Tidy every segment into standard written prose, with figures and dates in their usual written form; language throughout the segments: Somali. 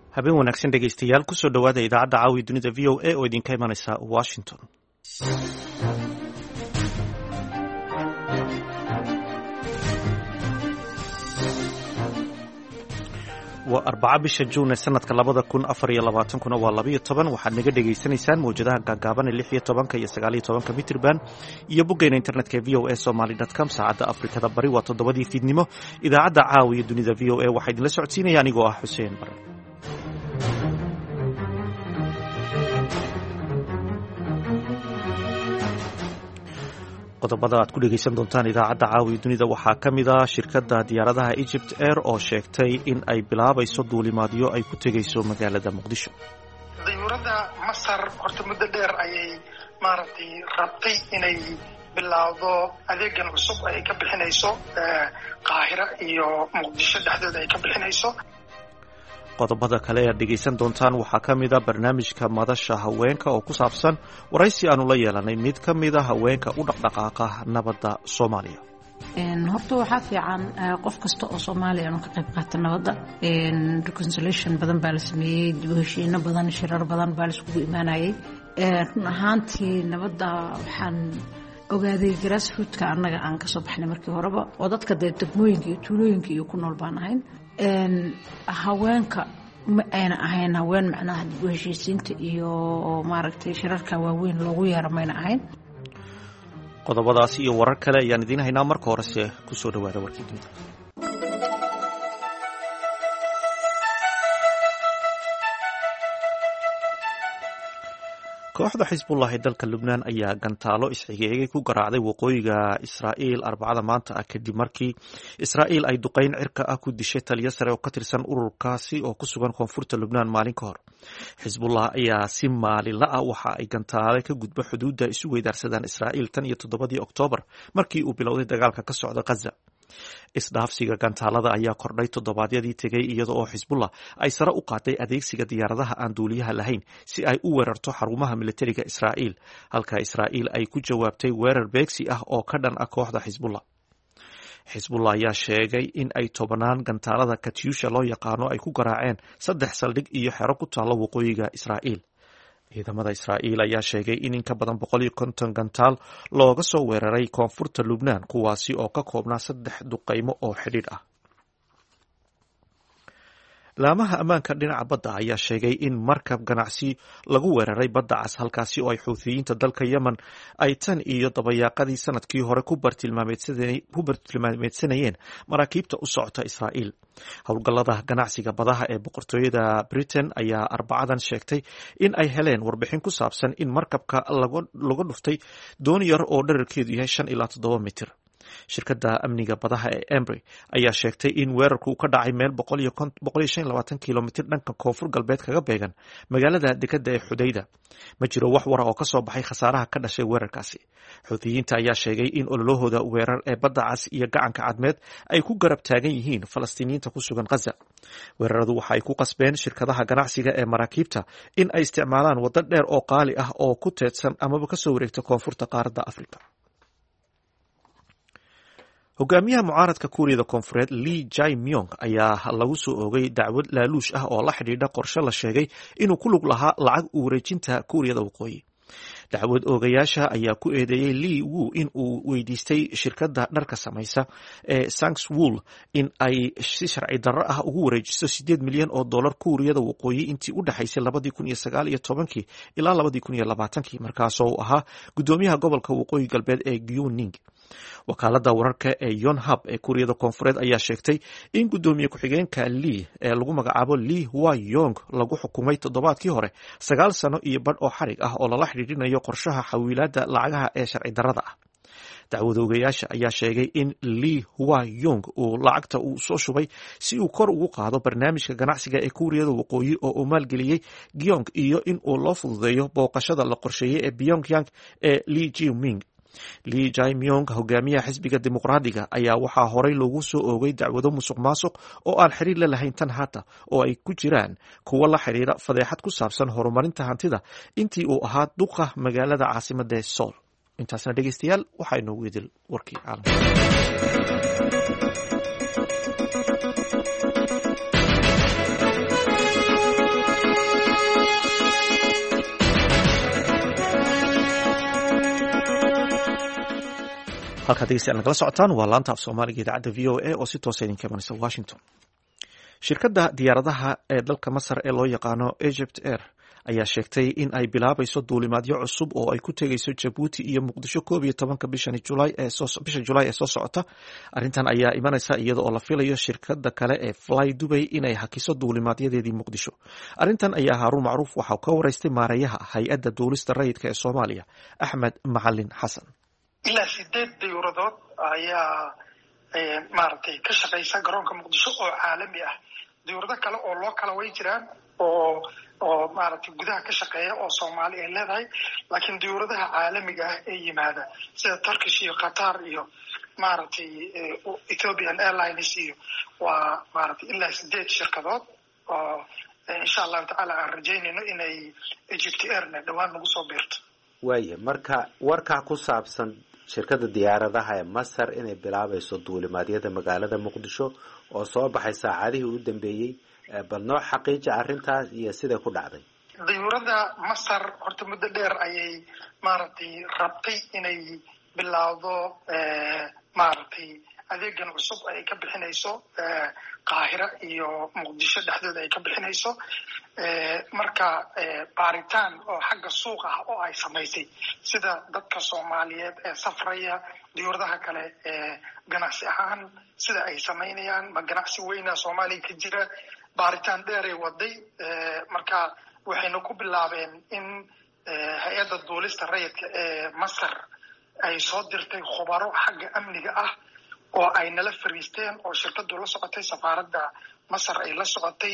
habeen wanaagsan dhegaystayaal kusoo dhowaada idaacadda caawi dunida v o a oo idinka imanaysa washington. waa 4 bisha Juun sanadka 2024 waa 12 waxaad naga dhageysanaysaan mawjadaha gaagaaban ee 16 iyo 19 mitirban iyo boggeena internetka voasomali.com saacada Afrikada bari waa 7 fiidnimo. idaacadda caawiya dunida v o a waxaa idinla socodsiinaya anigoo ah Xuseen Bare. qodobada aad ku dhegaysan doontaan idaacadda caawiya dunida waxaa ka mid ah shirkadda diyaaradaha Egypt Air oo sheegtay in ay bilaabayso duulimaadyo ay ku tegayso magaalada Muqdisho. diyuuradda Masar horta muddo dheer ayay rabtay inay bilaawdo adeegan cusub ay ka bixinayso Qaahira iyo Muqdisho dhexdooda ay ka bixinayso. qodobada kale ee dhegaysan doontaan waxaa ka mid ah barnaamijka madasha haweenka oo ku saabsan waraysi aanu la yeelanay mid ka mid a haweenka u dhaqdhaqaaqa nabadda Soomaaliya. horta waxaa fiican qof kasta oo Soomaaliya inuu ka qayb qaato nabadda. reconciliation badan baa la sameeyey, dib u heshiino badan, shirar badan baa la isugu imaanayay. run ahaantii nabadda waxaan ogaaday grassrootka annaga aan ka soo baxnay markii horeba oo dadka degmooyinka iyo tuulooyinka iyo ku nool baan ahayn. haweenka ma ayna ahayn haween macnaha dib u heshiisiinta iyo maaragtay shirarka waaweyn loogu yeero mayna ahayn. qodobadaas iyo warar kale ayaan idiin haynaa. marka horese ku soo dhawaada warkii dunida. kooxda xisbullah ee dalka Lubnaan ayaa gantaalo isxigeegay ku garaacday waqooyiga Israa'iil Arbacada maanta kadib markii Israa'iil ay duqeyn cirka ah ku dishay taliye sare oo ka tirsan ururkaasi oo ku sugan koonfurta Lubnaan maalin ka hor. xisbullah ayaa si maalinla ah waxa ay gantaale ka gudba xuduudda isu weydaarsadaan Israa'iil tan iyo 7 Oktoobar markii uu bilowday dagaalka ka socda Gaza. isdhaafsiga gantaalada ayaa kordhay toddobaadyadii tegay iyada oo xisbullah ay sare u qaaday adeegsiga diyaaradaha aan duuliyaha lahayn si ay u weerarto xarumaha militariga Israa'iil, halka Israa'iil ay ku jawaabtay weerar beegsi ah oo ka dhan ah kooxda xisbullah. xisbullah ayaa sheegay in ay 10 gantaalada katyusha loo yaqaano ay ku garaaceen 3 saldhig iyo xero ku taalo waqooyiga Israa'iil. ciidamada Israa'iil ayaa sheegay in ka badan 150 gantaal looga soo weeraray koonfurta Lubnaan, kuwaasi oo ka koobnaa 3 duqeymo oo xidhiidh ah. laamaha ammaanka dhinaca badda ayaa sheegay in markab ganacsi lagu weeraray badda cas, halkaasi oo ay xuuthiyiinta dalka Yemen ay tan iyo dabayaaqadii sanadkii hore ku bartilmaameedsanayeen maraakiibta u socota Israa'iil. howlgallada ganacsiga badaha ee boqortooyada Britain ayaa Arbacadan sheegtay in ay heleen warbixin ku saabsan in markabka laga dhuftay doon yar oo dhererkeedu yahay 5 ilaa 7 mitir. shirkadda amniga badaha ee Embry ayaa sheegtay in weerarku ka dhacay meel 125 kilomitir dhanka koonfur galbeed kaga beegan magaalada dekedda ee Xudayda. ma jiro wax war oo ka soo baxay khasaaraha ka dhashay weerarkaasi. xuuthiyiinta ayaa sheegay in ololahooda weerar ee badda cas iyo gacanka cadmeed ay ku garab taagan yihiin Falastiiniyiinta ku sugan Gaza. weeraradu waxa ay ku qasbeen shirkadaha ganacsiga ee maraakiibta in ay isticmaalaan waddo dheer oo qaali ah oo ku teedsan amaba ka soo wareegta koonfurta qaaradda Afrika. hogaamiyaha mucaaradka Kuuriyada Koonfureed Lee Jae-myung ayaa lagu soo oogay dacwad laaluush ah oo la xidhiidha qorshe la sheegay inuu ku lug lahaa lacag u wareejinta Kuuriyada Waqooyi. dacwad oogayaasha ayaa ku eedeeyay Lee Woo in uu weydiistay shirkadda dharka samaysa ee Sangswool in ay si sharci darro ah ugu wareejiso $8 milyan Kuuriyada Waqooyi intii u dhaxaysay 2019 ilaa 2020 markaasoo uu ahaa gudoomiyaha gobolka Waqooyi Galbeed ee Gyeoning. wakaaladda wararka ee Yonhap ee Kuuriyada Koonfureed ayaa sheegtay in gudoomiye ku-xigeenka Lee ee lagu magacaabo Lee Hwa-yong lagu xukumay toddobaadkii hore 9 sano iyo badh oo xarig ah oo lala xidhiidhinayo qorshaha xawiilaadda lacagaha ee sharci darrada ah. dacwadoogayaasha ayaa sheegay in Lee Hwa-yong uu lacagta uu soo shubay si uu kor ugu qaado barnaamijka ganacsiga ee Kuuriyada Waqooyi oo uu maalgeliyey Gyeong iyo in uu loo fududeeyo booqashada la qorsheeyay ee Pyongyang ee Lee Jae-myung. Lee Jae-myung, hogaamiyaha xisbiga dimuqraadiga, ayaa waxaa horey loogu soo oogay dacwado musuqmaasuq oo aan xiriir la lahayn tan hata oo ay ku jiraan kuwa la xiriira fadeexad ku saabsan horumarinta hantida intii uu ahaa duqa magaalada caasimadda ee Seoul. intaasna dhegeystayaal waxaa inoogu idil warkii caalamka. halkaad dhegeystayaal nagala socotaan waa laanta af soomaaliga idaacadda v o a oo si toosa idinka imanaysa washington. shirkadda diyaaradaha ee dalka masar ee loo yaqaano Egypt Air ayaa sheegtay in ay bilaabayso duulimaadyo cusub oo ay ku tegeyso Jabuuti iyo Muqdisho 11 bisha July ee soo socota. Arrintan ayaa imanaysa iyada oo la filayo shirkadda kale ee Fly Dubai inay hakiso duulimaadyadeedii Muqdisho. Arrintan ayaa Haruun Macruuf waxa uu ka waraystay maareeyaha hay-adda duulista rayidka ee Soomaaliya Axmed Macalin Xasan. ilaa 8 diyuuradood ayaa maaragtay ka shaqeysa garoonka Muqdisho oo caalami ah. diyuurado kale oo loo kala way jiraan oo maaragtay gudaha ka shaqeeya oo Soomaali ay leedahay, laakiin diyuuradaha caalamiga ah ee yimaada sida Turkish iyo Qatar iyo maaragtay Ethiopian Airlines iyo waa maaragtay ilaa 8 shirkadood oo insha Allah taala aan rajaynayno inay Egypt Air dhawaan nagu soo biirto. waaye marka warka ku saabsan shirkadda diyaaradaha ee Masar inay bilaabayso duulimaadyada magaalada Muqdisho oo soo baxay saacadihii u dambeeyay, bal noo xaqiiji arrintaas iyo sida ku dhacday. diyuurada Masar horta muddo dheer ayay maaragtay rabtay inay bilowdo maaragtay adeegan cusub ay ka bixinayso Qaahira iyo Muqdisho dhexdooda ay ka bixinayso marka baaritaan oo xagga suuqa ah oo ay samaysay sida dadka Soomaaliyeed ee safraya diyuuradaha kale ganacsi ahaan sida ay sameynayaan ma ganacsi weyna Soomaaliya ka jira. baaritaan dheer ay waday marka waxayna ku bilaabeen in hay-adda duulista rayidka ee Masar ay soo dirtay khubaro xagga amniga ah oo ay nala fariisteen oo shirkadu la socotay, safaaradda Masar ay la socotay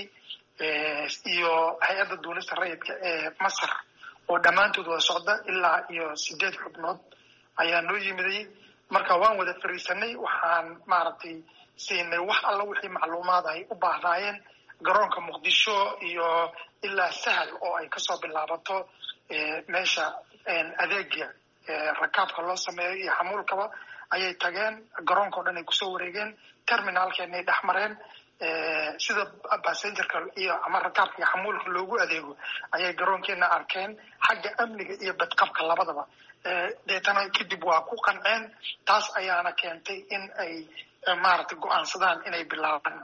iyo hay-adda duulista rayidka ee Masar oo dhammaantood wada socda ilaa iyo 8 xubnood ayaa noo yimiday. marka waan wada fariisanay, waxaan maaragtay siinay wax alla wixii macluumaad ay u baahnaayeen garoonka Muqdisho iyo ilaa Sahal oo ay kasoo bilaabato meesha adeegga rakaabka loo sameeyo iyo xamuulkaba ayay tageen. garoonka oo dhan ay kusoo wareegeen, terminalkeena ay dhex mareen sida passengerka iyo ama rakaabka iyo xamuulka loogu adeego ayay garoonkeena arkeen xagga amniga iyo badqabka labadaba. deetana kadib waa ku qanceen, taas ayaana keentay in ay maaragtay go'aansadaan inay bilaabaan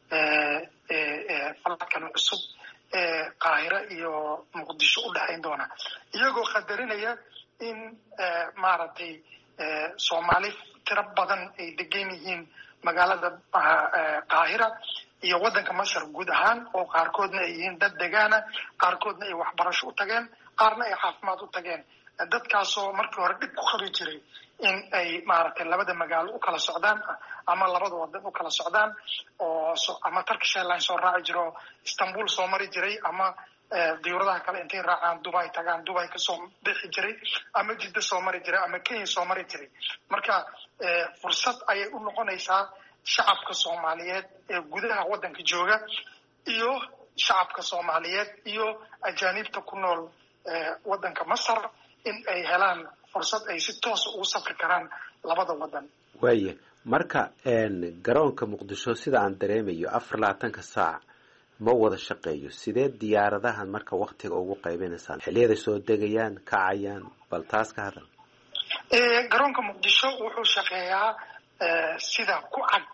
faladkan cusub ee Qaahira iyo Muqdisho u dhaxayn doona, iyagoo qadarinaya in maaragtay Soomaali tiro badan ay degan yihiin magaalada Qaahira iyo waddanka Masar guud ahaan, oo qaarkoodna ay yihiin dad degaana, qaarkoodna ay waxbarasho u tageen, qaarna ay caafimaad u tageen. dadkaasoo markii hore dhib ku qabi jiray in ay maaragtay labada magaalo u kala socdaan ama labada wadan u kala socdaan, oo ama Turkish Airlines soo raaci jiro Istanbul soo mari jiray, ama diyuuradaha kale intay raacaan Dubai tagaan Dubai kasoo bixi jiray, ama Jidda soo mari jiray, ama Kenya soo mari jiray. marka fursad ayay u noqonaysaa shacabka Soomaaliyeed ee gudaha waddanka jooga iyo shacabka Soomaaliyeed iyo ajaanibta ku nool waddanka Masar in ay helaan fursad ay si toos ugu safri karaan labada wadan. waaye marka garoonka Muqdisho sida aan dareemayo 24 saac ma wada shaqeeyo, sidee diyaaradahan marka waqtiga ugu qaybinaysaan, xilliyada soo degayaan, kacayaan, bal taas ka hadal. garoonka Muqdisho wuxuu shaqeeyaa sida ku cad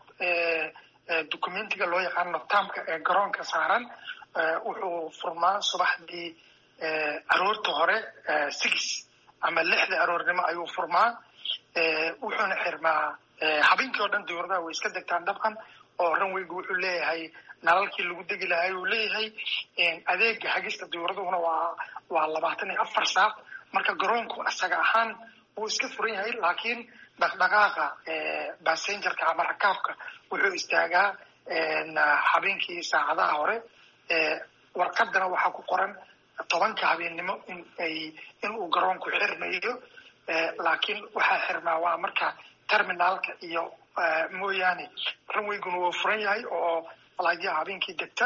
documentiga loo yaqaano taamka ee garoonka saaran. wuxuu furmaa subaxdii aroorta hore 6 ama 6 aroornimo ayuu furmaa, wuxuuna xirmaa habeenkii oo dhan. diyuuradaha way iska degtaan dabcan, oo runwaygu wuxuu leeyahay nalalkii lagu degi lahaa uu leeyahay. adeega hagista diyuuraduna waa 24 saac. marka garoonku asaga ahaan wuu iska furan yahay, laakiin dhaqdhaqaaqa passengerka ama rakaabka wuxuu istaagaa habeenkii saacadaha hore. warqadana waxaa ku qoran 10 habeenimo in uu garoonku xirmayo, laakiin waxaa xirmaa waa marka terminalka iyo mooyaane. runwayguna wuu furan yahay oo falaadyaha habeenkii degta.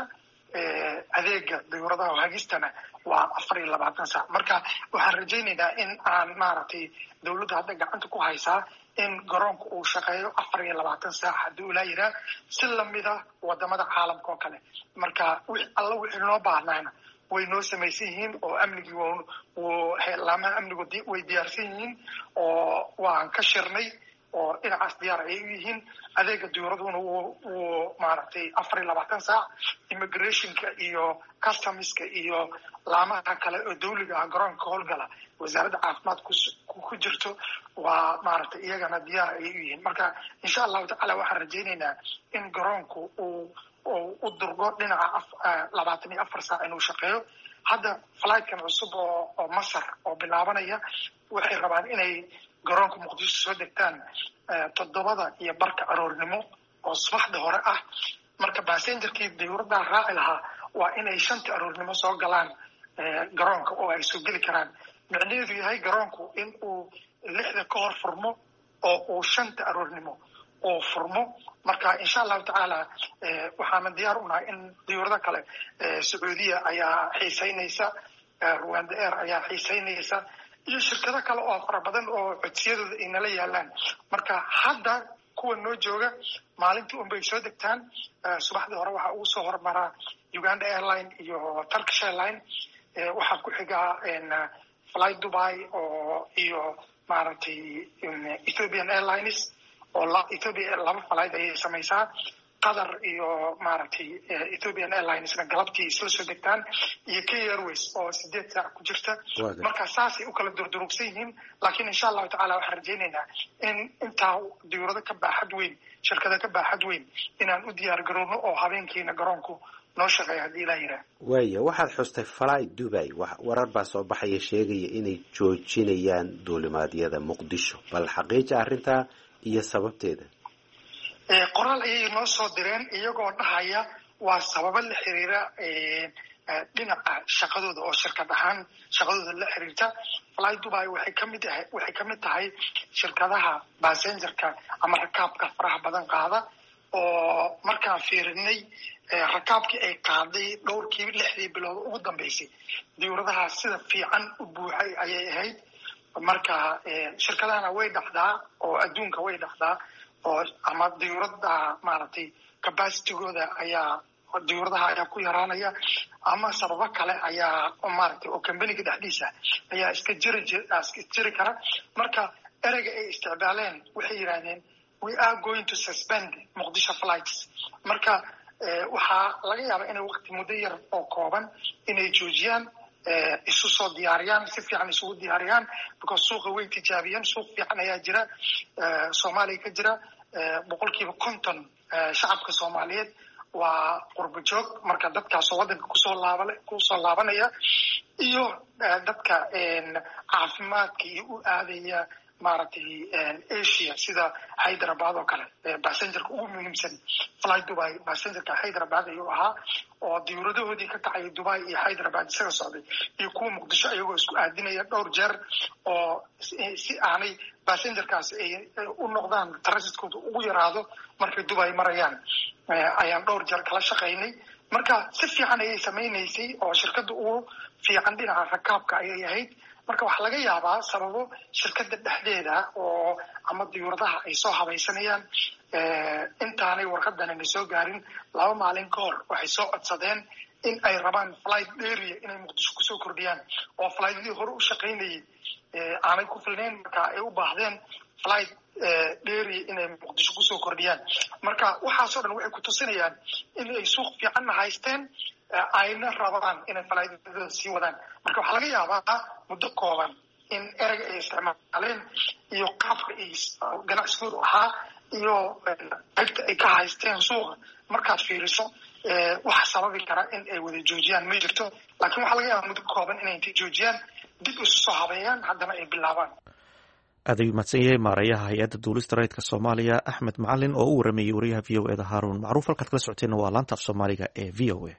adeega diyuuradaha hagistana waa 24 saac. marka waxaan rajaynaynaa in aan maaragtay dawladda hadda gacanta ku haysaa in garoonku uu shaqeeyo 24 saac haddii ula yiraa, si lamida wadamada caalamka oo kale. marka alla wixii noo baahnaana way noo samaysan yihiin, oo amnigii laamaha amnigu way diyaarsan yihiin, oo waan ka shirnay oo dhinacaas diyaar ay u yihiin. adeega diyuuraduna wuu maaragtay 24 saac. immigrationka iyo customska iyo laamaha kale oo dawliga ah garoonka howlgala wasaaradda caafimaadka ku jirto waa maaragtay iyagana diyaar ay u yihiin. marka insha allahu tacaala waxaan rajaynaynaa in garoonku u durgo dhinaca 24 saac inuu shaqeeyo. hadda flightkan cusub oo masar oo bilaabanaya waxay rabaan inay garoonka muqdisho soo degtaan 7:15 aroornimo oo subaxda hore ah. marka passengerkii diyuuradda raaci lahaa waa inay 5 aroornimo soo galaan garoonka oo ay soo geli karaan. micnaheedu yahay garoonku in uu 6 ka hor furmo oo uu 5 aroornimo oo furmo. marka insha allahu tacaala waxaana diyaar u nahay in diyuurada kale sacuudiya ayaa xiisaynaysa, Rwanda Air ayaa xiisaynaysa iyo shirkado kale oo fara badan oo codsiyadooda ay nala yaalaan. marka hadda kuwa noo jooga maalintii unbay soo degtaan. subaxdii hore waxaa ugu soo hormaraa Uganda Airline iyo Turkish Airline. waxaa ku xigaa Fly Dubai iyo maaragtay Ethiopian Airlines oo Ethiopia 2 flight ayay samaysaa. Qatar iyo maaragtay Ethiopian Airlinesna galabtii isla soo degtaan iyo Kenya Airways oo 8 saac ku jirta. marka saasay u kala durdurugsan yihiin. laakiin insha allahu tacaala waxaan rajaynaynaa in intaa diyuurado ka baaxad weyn, shirkada ka baaxad weyn inaan u diyaar garowno oo habeenkiina garoonku noo shaqeeya haddii ilaa yidhaah. waaya waxaad xustay Fly Dubai. warar baa soo baxaya sheegaya inay joojinayaan duulimaadyada muqdisho. bal xaqiija arrintaa iyo sababteeda. qoraal ayay noo soo direen iyagoo dhahaya waa sababo la xiriira dhinaca shaqadooda oo shirkad ahaan shaqadooda la xiriirta. Fly Dubai waxay kamid tahay shirkadaha passengerka ama rakaabka faraha badan qaada oo markaan fiirinay rakaabkii ay qaaday dhowrkii 6 bilood ugu dambeysay diyuuradaha sida fiican u buuxay ayay ahayd. marka shirkadahana way dhacdaa oo adduunka way dhacdaa oo ama diyuurada maaragtay capacitygooda diyuuradaha ayaa ku yaraanaya ama sababo kale ayaa maaragtay oo companyga dhexdiisa ayaa iska jiri kara. marka ereyga ay isticmaaleen waxay yiraahdeen we are going to suspend Muqdisho flights. marka waxaa laga yaabaa inay waqti muddo yar oo kooban inay joojiyaan, isu soo diyaariyaan, si fiican isugu diyaariyaan because suuqa way tijaabiyeen. suuq fiican ayaa jira Soomaaliya ka jira. 50% shacabka Soomaaliyeed waa qurbo joog. marka dadkaasoo waddanka kusoo laabanaya iyo dadka caafimaadka iyo u aadaya maaragtay Asia sida Hyderabad oo kale. passengerka ugu muhiimsan Fly Dubai passengerka Hyderabad ayuu ahaa oo diyuuradahoodii ka kacay Dubai iyo Hyderabad isaga socday iyo kuwa Muqdisho ayagoo isku aadinaya dhowr jeer oo si aanay passengerkaas ay u noqdaan transitkooda ugu yaraado markay Dubai marayaan ayaan dhowr jeer kala shaqaynay. marka si fiican ayay samaynaysay oo shirkadda ugu fiican dhinaca rakaabka ayay ahayd. marka waxaa laga yaabaa sababo shirkadda dhexdeeda oo ama diyuuradaha ay soo habaysanayaan. intaanay warqadanana soo gaarin 2 maalin ka hor waxay soo codsadeen in ay rabaan flight area inay Muqdisho kusoo kordhiyaan oo flightdii hore u shaqaynayay aanay ku filnayn. marka ay u baahdeen flight area inay Muqdisho kusoo kordhiyaan. marka waxaasoo dhan waxay ku tusinayaan in ay suuq fiicanna haysteen ayna rabaan inay flightdooda sii wadaan. marka waxaa laga yaabaa muddo kooban in ereyga ay isticmaaleen iyo qaabka ay ganacsigoodu ahaa iyo qaybta ay ka haysteen suuqa markaad fiiriso wax sababi kara in ay wada joojiyaan ma jirto. laakiin waxaa laga yaabaa muddo kooban inay intay joojiyaan dib isu soo habeeyaan haddana ay bilaabaan. aad ayuu mahadsan yahay maarayaha hay-adda duulista rayidka Soomaaliya Axmed Macalin oo u waramayay wariyaha VOA Haarun Macruuf. halkaad kala socoteena waa laanta af Soomaaliga ee VOA.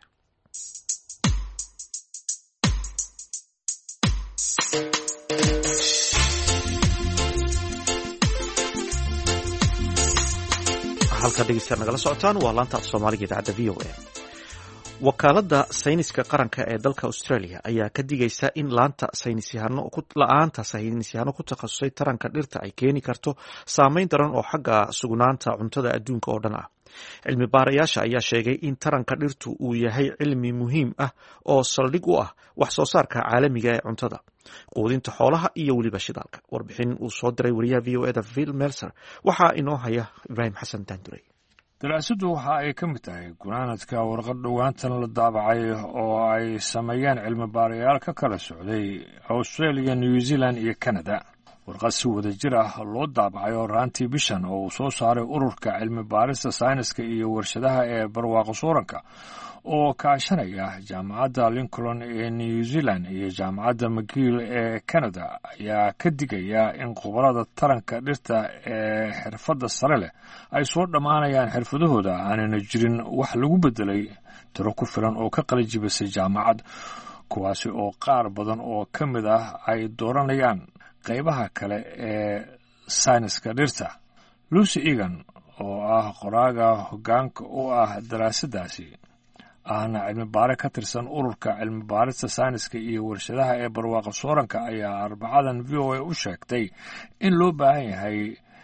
halkaad dhegeystayaal nagala socotaan waa laanta af Soomaaliga idaacadda VOA. wakaaladda sayniska qaranka ee dalka Australia ayaa ka digaysa in la'aanta saynisyahano ku takhasusay taranka dhirta ay keeni karto saameyn daran oo xagga sugnaanta cuntada adduunka oo dhan ah. cilmi baarayaasha ayaa sheegay in taranka dhirtu uu yahay cilmi muhiim ah oo saldhig u ah wax soo saarka caalamiga ee cuntada. quudinta xoolaha iyo weliba shidaalka. warbixin uu soo diray wariyaha v o eda Phil Mercer waxaa inoo haya Ibrahim Xasan Daandurey. daraasaddu waxa ay ka mid tahay gunaanadka warqad dhowaantan la daabacay oo ay sameeyeen cilmi baarayaal ka kala socday Australia, New Zealand iyo Canada. warqad si wada jir ah loo daabacay oo raantii bishan oo uu soo saaray ururka cilmi baarista sayniska iyo warshadaha ee barwaaqo sooranka oo kaashanaya jaamacadda Lincoln ee New Zealand iyo jaamacadda McGill ee Canada ayaa ka digaya in khubarada taranka dhirta ee xirfadda sare leh ay soo dhammaanayaan xirfadahooda aanana jirin wax lagu bedelay tiro ku filan oo ka qalijibisay jaamacad, kuwaasi oo qaar badan oo ka mid ah ay dooranayaan qaybaha kale ee sayniska dhirta. Lucy Egan oo ah qoraaga hoggaanka u ah daraasaddaasi ahna cilmi baare ka tirsan ururka cilmi baarista sayniska iyo warshadaha ee barwaaqo sooranka ayaa Arbacadan VOA u sheegtay in loo baahan yahay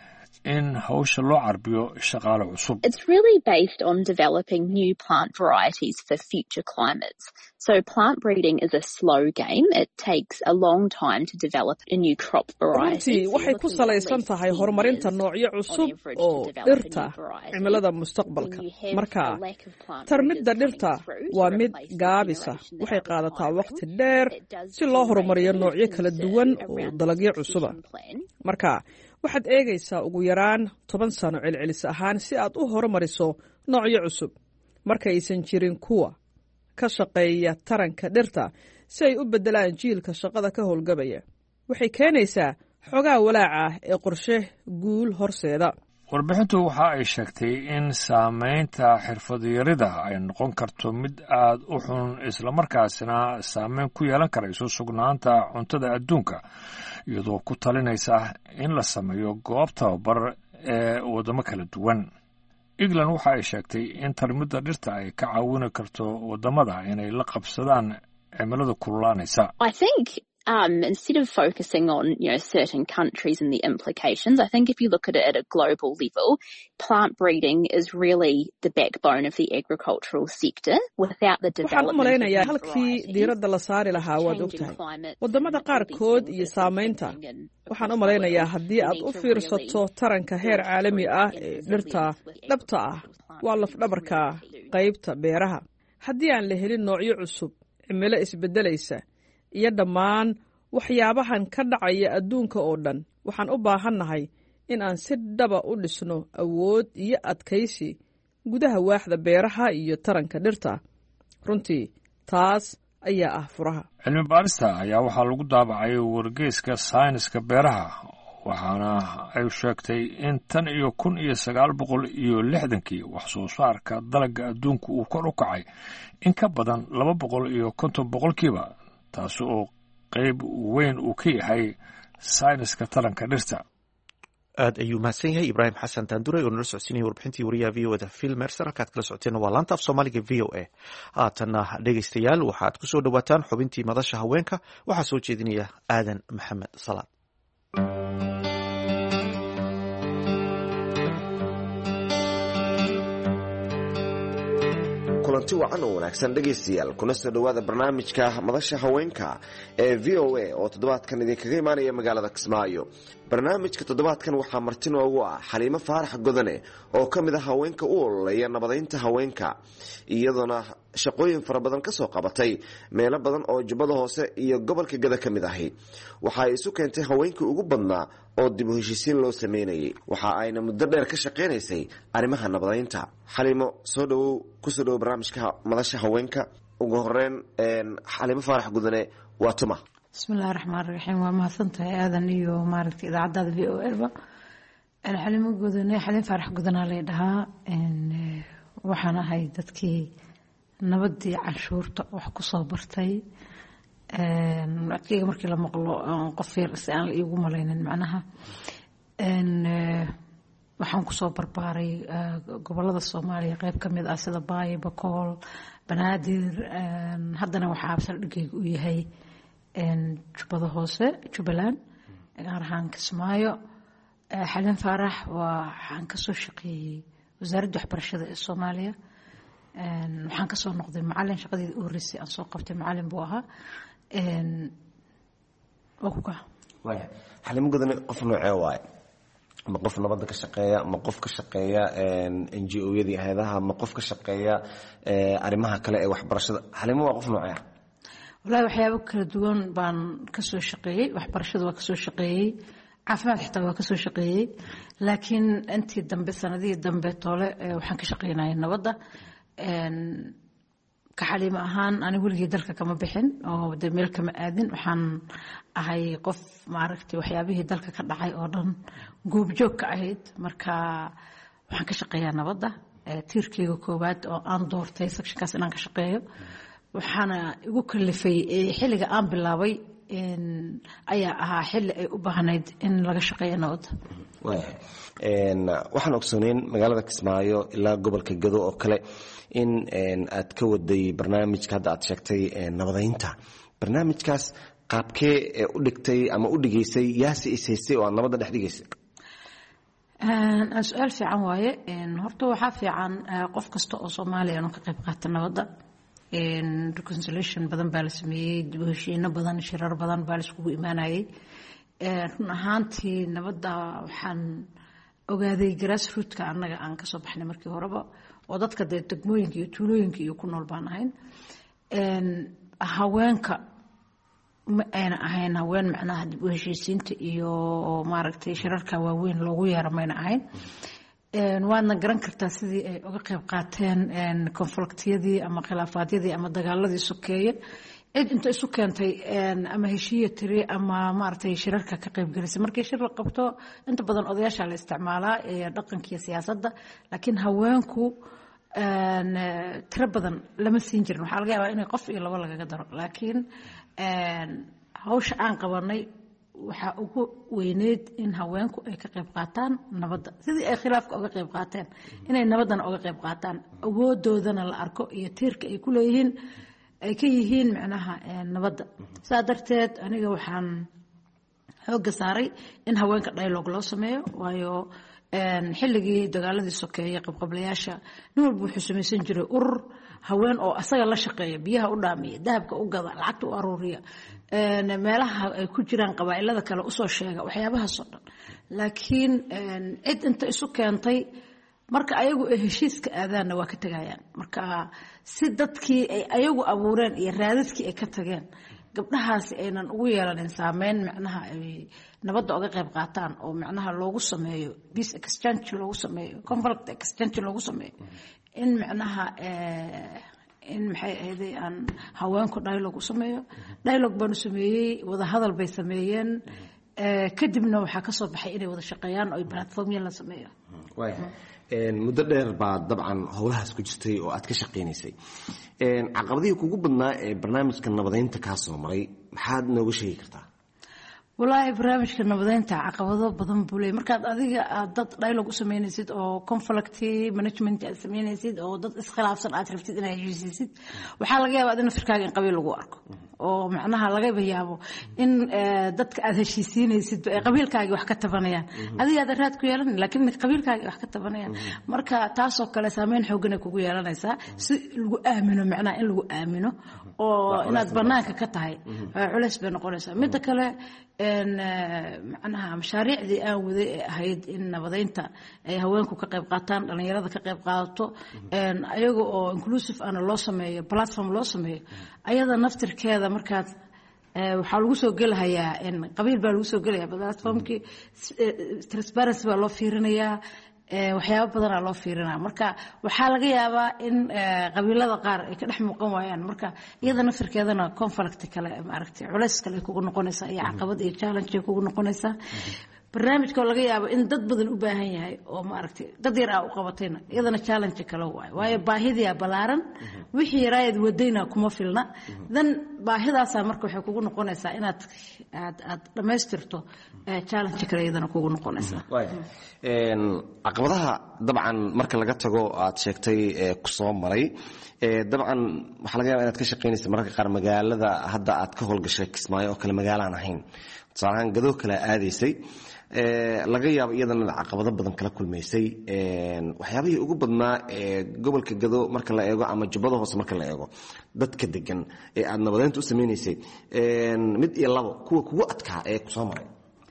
in hawsha loo carbiyo shaqaale cusub. It's really based on developing new plant varieties for future climates. So plant breeding is a slow game. It takes a long time to develop a new crop variety. Waxay ku salaysan tahay horumarinta noocyo cusub oo dhirta cimilada mustaqbalka. Marka tarmidda dhirta waa mid gaabisa. Waxay qaadataa waqti dheer si loo horumariyo noocyo kala duwan oo dalagyo cusuba. Marka waxaad eegaysaa ugu yaraan 10 sano celcelis ahaan si aad u horumariso noocyo cusub. Markaysan jirin kuwa ka shaqeeya taranka dhirta si ay u beddelaan jiilka shaqada ka howlgabaya, waxay keenaysaa xogaa walaaca ee qorshe guul horseeda. warbixintu waxa ay sheegtay in saamaynta xirfadyarida ay noqon karto mid aad u xun islamarkaasina saameyn ku yeelan karayso sugnaanta cuntada adduunka, iyadoo ku talinaysa in la sameeyo goob tababar ee waddamo kala duwan. England waxa ay sheegtay in tarmidda dhirta ay ka caawin karto waddamada inay la qabsadaan cimilada kululaanaysa. Instead of focusing on, certain countries and the implications, I think if you look at it at a global level, plant breeding is really the backbone of the agricultural sector. Without the development of varieties, halkii diiradda la saari lahaa waad ogtahay wadamada qaarkood iyo saamaynta. Waxaan u malaynayaa haddii aad u fiirsato taranka heer caalami ah ee dhirta dhabta ah waa lafdhabarka qaybta beeraha. Haddii aan la helin noocyo cusub, cimilo isbedelaysa iyo dhammaan waxyaabahan ka dhacaya adduunka oo dhan, waxaan u baahannahay in aan si dhaba u dhisno awood iyo adkaysi gudaha waaxda beeraha iyo taranka dhirta. runtii taas ayaa ah furaha. cilmi baarista ayaa waxaa lagu daabacay wargeyska sayniska beeraha, waxaana ay sheegtay in 1960 wax soo saarka dalagga adduunka uu kor u kacay in ka badan 250%, taas oo qayb weyn uu ka yahay sayniska taranka dhirta. aad ayuu mahadsan yahay Ibrahim Xasan Daandurey oo nala socodsiinayay warbixintii wariyaha v o da Phil Mercer. halkaad kala socoteen waa laanta af Soomaaliga v o a. haatanna dhegaystayaal waxaad ku soo dhawaataan xubintii madasha haweenka. waxaa soo jeedinaya Aadan Maxamed Salaad. kulanti wacan oo wanaagsan dhegaystayaal, kuna soo dhowaada barnaamijka madasha haweenka ee v o a oo toddobaadkan idinkaga imaanaya magaalada Kismaayo. barnaamijka toddobaadkan waxaa marti noogu ah Xaliimo Faarax Godane oo ka mid ah haweenka u ololeeya nabadaynta haweenka, iyadoona shaqooyin fara badan ka soo qabatay meelo badan oo Jubbada Hoose iyo gobolka Gada ka mid ahi. waxa ay isu keentay haweenkii ugu badnaa oo dib u heshiisiin loo sameynayay, waxa ayna muddo dheer ka shaqeynaysay arrimaha nabadaynta. Xaliimo, soo dhawow, ku soo dhawow barnaamijka madasha haweenka. ugu horeyn Xaliimo Faarax Godane waa tuma. bismillahi raxmaani raxiim. waa mahadsantahay aadan iyo maaragtay idaacadda v o a. Xaliimo Godane, Xaliimo Faarax Godane la dhahaa. waxaan ahay dadkii nabadii canshuurta wax ku soo bartay. codkayga markii la maqlo qof yar si aan la iigu malaynin macnaha. waxaan ku soo barbaaray gobolada Soomaaliya qayb ka mid ah sida Baay, Bakool, Banaadir. haddana waxaa absaldhigayga u yahay Jubbada Hoose, Jubbaland, gaar ahaan Kismaayo. Xaliimo Faarax waxaan ka soo shaqeeyay wasaaradda waxbarashada ee Soomaaliya. waxaan ka soo noqday macallin, shaqadii u horeysay aan soo qabtay macallin buu ahaa. oo ku kaca. waaya Xaliimo Godane qof noocee waaye? ma qof nabadda ka shaqeeya, ma qof ka shaqeeya NGO-yadii hay'adaha, ma qof ka shaqeeya arrimaha kale ee waxbarashada? Xaliimo waa qof noocee ah? wallaahi waxyaabo kala duwan baan ka soo shaqeeyey. waxbarashada waa ka soo shaqeeyey, caafimaad xitaa waa ka soo shaqeeyey, laakiin intii dambe sanadihii dambe toole waxaan ka shaqeynayay nabadda. ka Xaliimo ahaan aniga weligii dalka kama bixin oo de meel kama aadin. waxaan ahay qof maaragtay waxyaabihii dalka ka dhacay oo dhan goobjoog ka ahayd. marka waxaan ka shaqeeyaa nabadda. tiirkeyga koowaad oo aan doortay sectionkaas inaan ka shaqeeyo waxaana igu kalifay xilliga aan bilaabay ayaa ahaa xilli ay u baahnayd in laga shaqeeyo nabadda. waxaan ogsooneyn magaalada Kismaayo ilaa gobolka Gado oo kale in aad ka waday barnaamijka hadda aad sheegtay nabadeynta. barnaamijkaas qaabkee u dhigtay ama u dhigaysay yaasi isaysay oo aad nabadda dhex dhigaysay? su-aal fiican waaye. horta waxaa fiican qof kasta oo Soomaaliya inuu ka qayb qaato nabadda. reconciliation badan baa la sameeyey, dib u heshiino badan, shirar badan baa la iskugu imaanayay. run ahaantii nabadda waxaan ogaaday grassrootka annaga aan ka soo baxnay markii horeba oo dadka dee degmooyinka iyo tuulooyinka iyo ku nool baan ahayn. haweenka ma ayna ahayn haween macnaha dib u heshiisiinta iyo maaragtay shirarka waaweyn loogu yeero mayna ahayn. waadna garan kartaa sidii ay uga qayb qaateen konfliktiyadii ama khilaafaadyadii ama dagaaladii sokeeye. cid inta isu keentay ama heshiiya tiri ama maaragtay shirarka ka qayb gelisay. markii shir la qabto inta badan odayaasha la isticmaalaa dhaqanka iyo siyaasadda, laakiin haweenku tiro badan lama siin jirin. waxaa laga yaabaa inay qof iyo labo lagaga daro, laakiin hawsha aan qabanay waxaa ugu weyneyd in haweenku ay ka qayb qaataan nabadda. sidii ay khilaafka uga qayb qaateen inay nabaddana uga qayb qaataan, awoodoodana la arko iyo tiirka ay ku leeyihiin ay ka yihiin macnaha nabadda. saa darteed aniga waxaan xoogga saaray in haweenka dialogue loo sameeyo, waayo xilligii dagaaladii sokeeye qabqablayaasha nin walba wuxuu samaysan jiray urur haween oo asaga la shaqeeya, biyaha u dhaamiya, dahabka u gada, lacagta u aruuriya, meelaha ay ku jiraan qabaa'ilada kale usoo sheega, waxyaabahaasoo dhan. laakiin cid inta isu keentay marka ayagu ay heshiiska aadaanna waa ka tegayaan. marka si dadkii ay ayagu abuureen iyo raadadkii ay ka tageen gabdhahaasi aynan ugu yeelanin saameyn macnaha ay nabadda uga qayb qaataan oo macnaha loogu sameeyo peace exchange loogu sameeyo, conflict exchange loogu sameeyo, in macnaha in maxay ahayd aan haweenku dialogue u sameeyo. dialogue baanu sameeyey, wada hadal bay sameeyeen, kadibna waxaa ka soo baxay inay wada shaqeeyaan oo platformya la sameeyo. muddo dheer baa dabcan howlahaas ku jirtay oo aad ka shaqaynaysay. caqabadihii kugu badnaa ee barnaamijka nabadeynta kaa soo maray maxaad nooga sheegi kartaa? wallaahi barnaamijka nabadeynta caqabado badan buu leeyahay. markaad adiga aad dad dialogue u sameynaysid oo conflict management aad sameynaysid oo dad iskhilaafsan aad rabtid inaad heshiisisid, waxaa laga yaabaa in firkaaga in qabiil lagu arko oo macnaha laga yaabo in dadka aad heshiisiinaysid ay qabiilkaaga wax ka tabanayaan. adiga aad raad ku yeelan, laakiin qabiilkaaga wax ka tabanayaan. marka taasoo kale saameyn xooggan ay kugu yeelanaysaa si lagu aamino, macnaha in lagu aamino oo inaad banaanka ka tahay culays bay noqonaysaa. midda kale macnaha mashaariicdii aan waday ee ahayd in nabadeynta ay haweenku ka qayb qaataan, dhalinyarada ka qayb qaadato, ayaga oo inclusive ana loo sameeyo, platform loo sameeyo, ayada naftirkeeda markaad waxaa lagu soo gelahayaa qabiil baa lagu soo gelaya platformkii, transparency baa loo fiirinayaa, waxyaabo badanaa loo fiirinaa. marka waxaa laga yaabaa in qabiilada qaar ay ka dhex muuqan waayaan. marka iyada naftirkeedana conflict kale maaragtay culays kale ay kugu noqonaysaa iyo caqabad iyo challenge ay kugu noqonaysaa. barnaamijka oo laga yaabo in dad badan u baahan yahay oo maaragtay dad yar ah u qabatayna iyadana challenge kale waayo baahidiyaa ballaaran, wixii yaraayad wadayna kuma filna. dan baahidaasaa marka waxay kugu noqonaysaa inaad aad dhammaystirto challenge kale iyadana kugu noqonaysaa. caqabadaha dabcan marka laga tago aad sheegtay ku soo maray, dabcan waxaa laga yaabaa inaad ka shaqaynaysa mararka qaar magaalada hadda aad ka howlgashay Kismaayo oo kale magaalaan ahayn, tusaale ahaan Gado kale aadaysay. laga yaabo iyadana caqabado badan kala kulmaysay waxyaabihii ugu badnaa gobolka Gado marka la eego ama Jubbada Hoose marka la eego dadka degan ee aad nabadeynta u sameeysay mid iyo labo kuwa kugu adkaa ee ku soo maray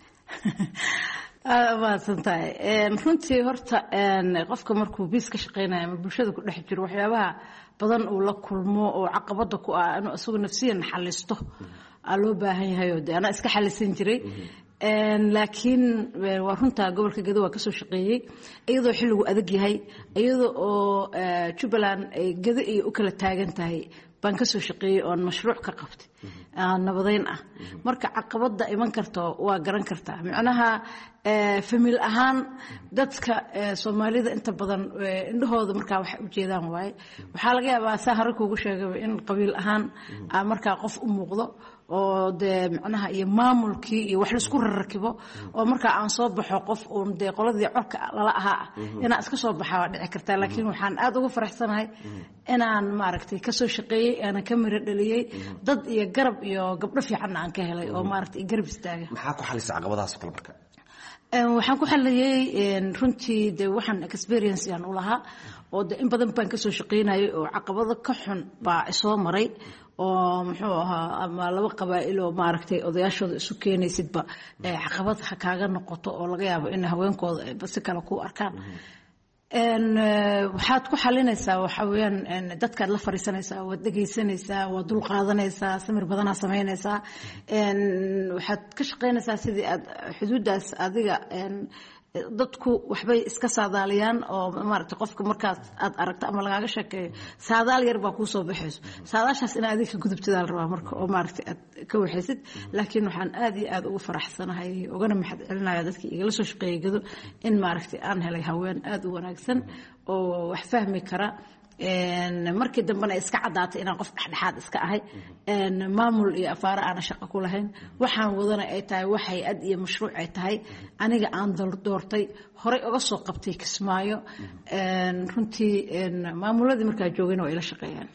maasantahay runtii horta qofka markuu biis ka shaqeynayo ama bulshada ku dhex jiro waxyaabaha badan uu la kulmo oo caqabada ku ah inuu isagu nafsiyan xalisto aa loo baahan yahay oo ana iska xalisan jiray laakiin waa runta gobolka Gado waa ka soo shaqeeyay iyadoo xilligu adag yahay iyadoo oo Jubbaland ay Gado iyo u kala taagan tahay baan ka soo shaqeeyay oo mashruuc ka qabtay nabadeyn ah marka caqabada iman karto waa garan kartaa macnaha famil ahaan dadka Soomaalida inta badan indhahooda marka wax u jeedaan waay waxa laga yaabaa sahar kuugu sheegay in qabiil ahaan marka qof u muuqdo oo de macnaha iyo maamulkii iyo wax la isku rarkibo oo marka aan soo baxo qof oo de qoladii corka lala ahaa inaan iska soo baxaa dhici kartaa laakiin waxaan aad ugu faraxsanahay inaan maaragtay ka soo shaqeeyay ana ka miro dhaliyay dad iyo garab iyo gabdho fiican aan ka helay oo maaragtay garab istaaga maxaa ku xalisay caqabadaas kala marka waxaan ku xaliyay runtii de waxaan experience aan u lahaa oo in badan baan ka soo shaqeynayay oo caqabado ka xun baa soo maray oo muxuu ahaa ama laba qabaa'il oo maaragtay odayaashooda isu keenaysidba caqabad ha kaaga noqoto oo laga yaabo in haweenkooda si kale ku arkaan waxaad ku xalinaysaa waxa weeyaan dadkaad la fariisanaysaa waad dhegaysanaysaa waad dul qaadanaysaa samir badanaa samaynaysaa waxaad ka shaqaynaysaa sidii aad xuduudaas adiga dadku waxbay iska saadaaliyaan oo maaragtay qofka markaas aad aragto ama lagaaga sheekeeyo saadaal yar baa kuu soo baxayso saadaashaas in adiga ka gudubtadaa la rabaa marka oo maaragtay aad ka waxaysid laakiin waxaan aad iyo aad ugu faraxsanahay ugana mahad celinaya dadkii igala soo shaqeeyay Gado in maaragtay aan helay haween aad u wanaagsan oo wax fahmi kara markii dambana iska cadaatay inaan qof dhexdhexaad iska ahay maamul iyo afaara aan shaqo ku lahayn waxaan wadana ay tahay waxay ad iyo mashruuc ay tahay aniga aan doortay horey uga soo qabtay Kismaayo runtii maamuladii markaa joogayna way ila shaqeeyaan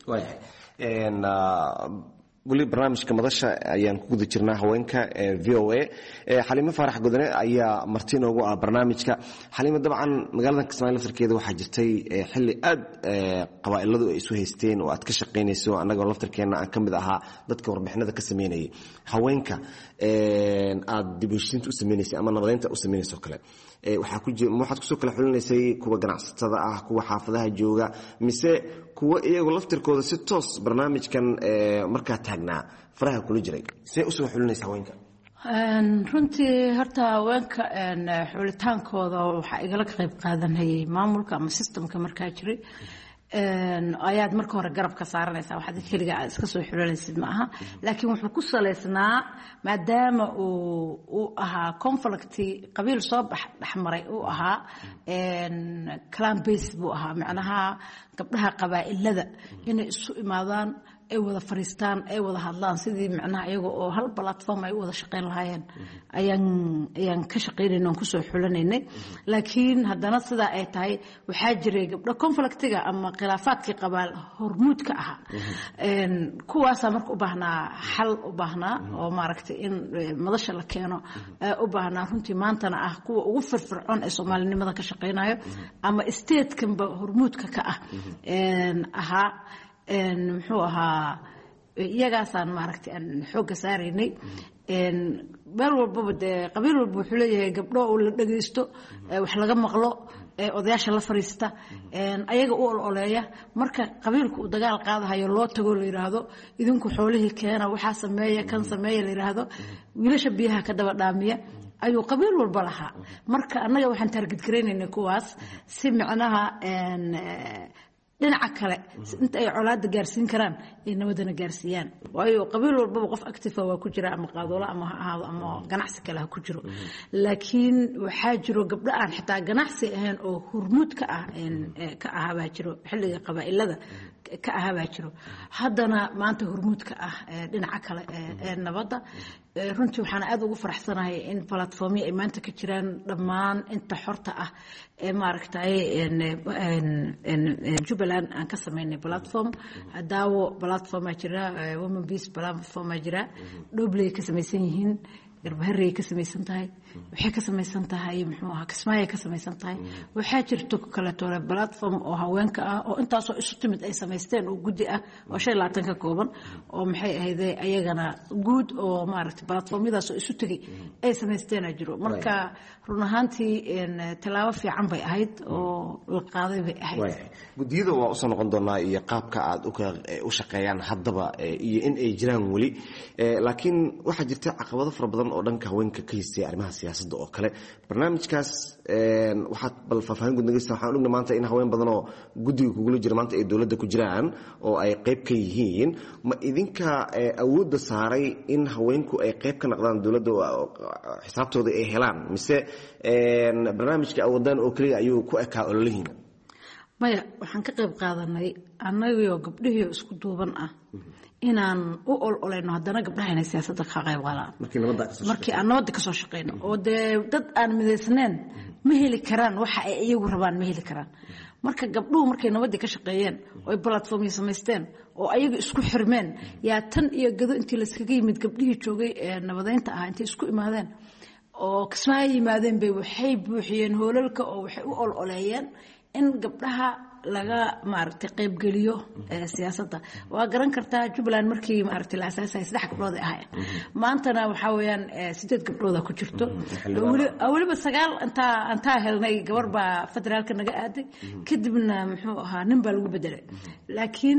weli barnaamijka madasha ayaan ku guda jirnaa haweenka VOA Xaliimo Faarax Godane ayaa marti noogu ah barnaamijka Xaliimo dabcan magaalada Kismaayo laftarkeeda waxaa jirtay xilli aad qabaa'iladu ay isu haysteen oo aad ka shaqeynayso anagoo laftarkeena aan kamid ahaa dadka warbixinada ka sameynayay haweenka aad dib u heshiisiinta u sameynaysay ama nabadeynta u sameynayso kale waxaad kusoo kala xulinaysay kuwa ganacsatada ah kuwa xaafadaha jooga mise kuwa iyagu laftirkooda si toos barnaamijkan markaa taagnaa faraha kula jiray see usoo xulinaysa haweenka runtii horta haweenka xulitaankooda waxaa igala qayb qaadanayay maamulka ama systemka markaa jiray ayaad marka hore garab ka saaranaysaa waxaad keliga aad iska soo xulanaysid ma aha laakiin wuxuu ku saleysnaa maadaama uu ahaa conflict qabiil soo dhaxmaray uu ahaa clan base buu ahaa macnaha gabdhaha qabaa'ilada inay isu imaadaan ay wada fariistaan ay wada hadlaan sidii macnaha iyaga oo hal platform ay wada shaqeyn lahaayeen ayaan ka shaqeynaynay oo ku soo xulanaynay laakiin haddana sidaa ay tahay waxaa jiray gabdho conflictiga ama khilaafaadkii qabaal hormuudka ahaa kuwaasaa marka u baahnaa xal u baahnaa oo maaragtay in madasha la keeno u baahnaa runtii maantana ah kuwa ugu firfircoon ee soomaalinimada ka shaqeynayo ama statekanba hormuudka ka ah ahaa muxuu ahaa iyagaasaan maaragtay aan xoogga saaraynay meel walbaba dee qabiil walba wuxuu leeyahay gabdho oo la dhagaysto wax laga maqlo odayaasha la fariista ayaga u ololeeya marka qabiilku uu dagaal qaadahayo loo tago la yiraahdo idinku xoolihii keena waxaa sameeya kan sameeya la yiraahdo wiilasha biyaha ka daba dhaamiya ayuu qabiil walba lahaa marka annaga waxaan target gareynaynay kuwaas si macnaha dhinaca kale inta ay colaada gaarsiin karaan ay nabadana gaarsiiyaan waayo qabiil walbaba qof active waa ku jira ama qaadoola ama ha ahaado ama ganacsi kale ha ku jiro laakiin waxaa jiro gabdho aan xitaa ganacsi ahayn oo hormuud ka ah baa jiro xilliga qabaa'ilada ka ah baa jiro haddana maanta hormuud ka ah dhinaca kale ee nabadda runtii waxaan aad ugu faraxsanahay in platformyo ay maanta ka jiraan dhammaan inta xorta ah ee maaragtay Jubbaland aan ka sameynay platform daawo platform jira women peace platform jira dhobley ka samaysan yihiin garbaharey ka samaysan tahay waxay ka samaysan tahay muxuu ahaa kismaayo ka samaysan tahay waxaa jirto kaleeto platform oo haweenka ah oo intaasoo isu timid ay samaysteen oo guddi ah oo 25 ka kooban oo maxay ahayd ayagana guud oo maaragtay platformyadaas oo isu tagay ay samaysteen jiro marka run ahaantii talaabo fiican bay ahayd oo la qaaday bay ahayd guddiyada waa u soo noqon doonaa iyo qaabka aad u shaqeeyaan haddaba iyo in ay jiraan weli laakiin waxaa jirta caqabado fara badan oo dhanka haweenka ka haystay arrimaha siyaasadda oo kale barnaamijkaas waxaad bal faahfaahin guud nageysa waxaan ognahay maanta in haween badan oo guddiga kugula jira maanta ay dowladda ku jiraan oo ay qayb ka yihiin ma idinka awoodda saaray in haweenku ay qayb ka noqdaan dowladda xisaabtooda ay helaan mise barnaamijka awoodaan oo keliya ayuu ku ekaa ololihiina maya waxaan ka qayb qaadanay annagoo gabdhihii isku duuban ah inaan u ololeyno haddana gabdhaha inay siyaasadda ka qayb qaataan markii aan nabadda ka soo shaqeyno oo dee dad aan midaysnayn ma heli karaan waxa ay iyagu rabaan ma heli karaan marka gabdhuhu markay nabaddii ka shaqeeyeen oo ay platformyo samaysteen oo ayaga isku xirmeen yaa tan iyo gado intii layskaga yimid gabdhihii joogay ee nabadeynta ah intay isku imaadeen oo kismaayo yimaadeen bay waxay buuxiyeen hoolalka oo waxay u ololeeyeen in gabdhaha laga maaragtay qaybgeliyo siyaasadda waa garan kartaa Jubbaland markii maaragtay la asaasay 3 gabdhood ahay maantana waxa weeyaan 8 gabdhood ku jirto waliba 9 inta helnay gabar baa federaalka naga aaday kadibna muxuu ahaa nin baa lagu bedelay laakiin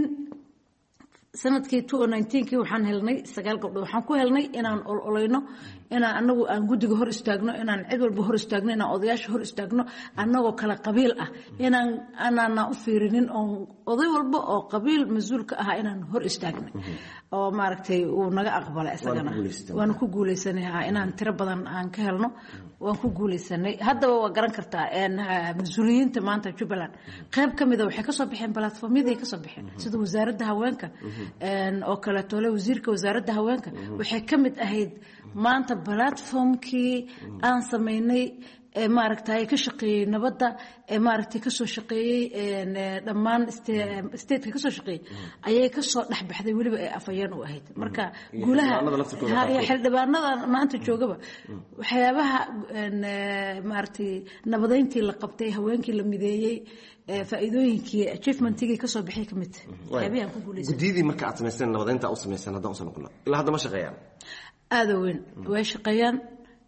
sanadkii 2019 waxaan helnay 9 gabdhood waxaan ku helnay inaan ololeyno inaan anagu aan guddiga hor istaagno inaan cid walba hor istaagno inaan odayaasha hor istaagno anagoo kala qabiil ah inaan u fiirinin oo oday walba oo qabiil mas'uul ka ah inaan hor istaagno oo maaragtay uu naga aqbalay isagana waan ku guuleysanay inaan tiro badan aan ka helno waan ku guuleysanay haddaba waa garan kartaa mas'uuliyiinta maanta Jubbaland qayb kamid ah waxay ka soo bixeen platformyadii ka soo bixeen sida wasaaradda haweenka oo kala toole wasiirka wasaaradda haweenka waxay kamid ahayd maanta platformkii aan sameynay maaragtay ka shaqeeyay nabadda maaragtay ka soo shaqeeyay dhammaan state ka soo shaqeeyay ayay ka soo dhaxbaxday waliba ay afayeen u ahayd marka guulaha xildhibaanada maanta joogaba waxyaabaha maaragtay nabadeyntii la qabtay haweenkii la mideeyay faa'iidooyinkii achievementkii ka soo bixay kamid waxyaabahan ku guuleysay guddiyadii marka aad samaysteen nabadeynta u samaysan haddaan u soo noqono ilaa hadda ma shaqeeyaan aad weyn way shaqeeyaan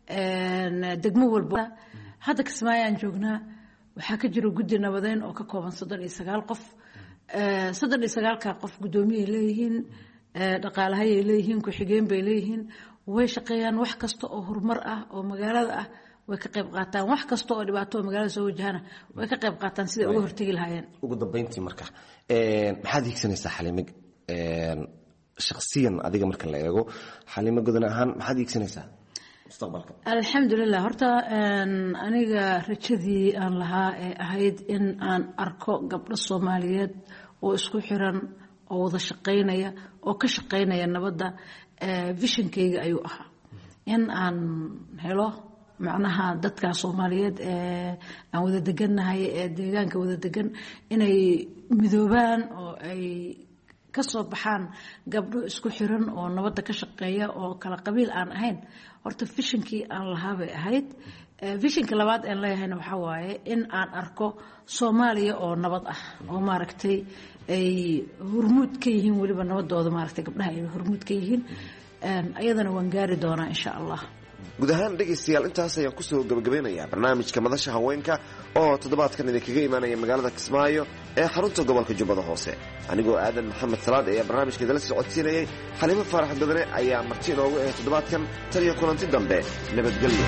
degmo walba hadda Kismaayaan joognaa waxaa ka jira guddi nabadeyn oo ka kooban 39 qof 39 ka qof gudoomiye leeyihiin dhaqaalahay leeyihiin ku xigeen bay leeyihiin way shaqeeyaan wax kasta oo horumar ah oo magaalada ah way ka qayb qaataan wax kasta oo dhibaato magaalada soo wajahana way ka qayb qaataan sida ugu hortagi lahaayeen ugu dambeyntii marka maxaad higsanaysaa Xaliimo shakhsiyan adiga marka la eego Xaliimo gudan ahaan maxaad higsanaysaa mustaqbalka alxamdulillah horta aniga rajadii aan lahaa ee ahayd in aan arko gabdho Soomaaliyeed oo isku xiran oo wada shaqeynaya oo ka shaqeynaya nabadda visionkayga ayuu ahaa in aan helo macnaha dadka Soomaaliyeed aan wada deganahay ee deegaanka wada degan inay midoobaan oo ay ka soo baxaan gabdho isku xiran oo nabadda ka shaqeeya oo kala qabiil aan ahayn horta visionkii aan lahaa bay ahayd visionka labaad aan leeyahayna waxa waaye in aan arko Soomaaliya oo nabad ah oo maaragtay ay hormuud ka yihiin waliba nabadooda maaragtay gabdhaha ay hormuud ka yihiin ayadana waan gaari doonaa insha Allah guud ahaan dhegaystayaal intaas ayaan kusoo gabagabeynayaa barnaamijka madasha haweenka oo toddobaadkan idinkaga imaanaya magaalada Kismaayo ee xarunta gobolka Jubbada Hoose anigoo aadan maxamed salaad ayaa barnaamijka idinla socodsiinayay Xaliimo Faarax Badane ayaa marti inoogu ah toddobaadkan tan iyo kulanti dambe nabadgelyo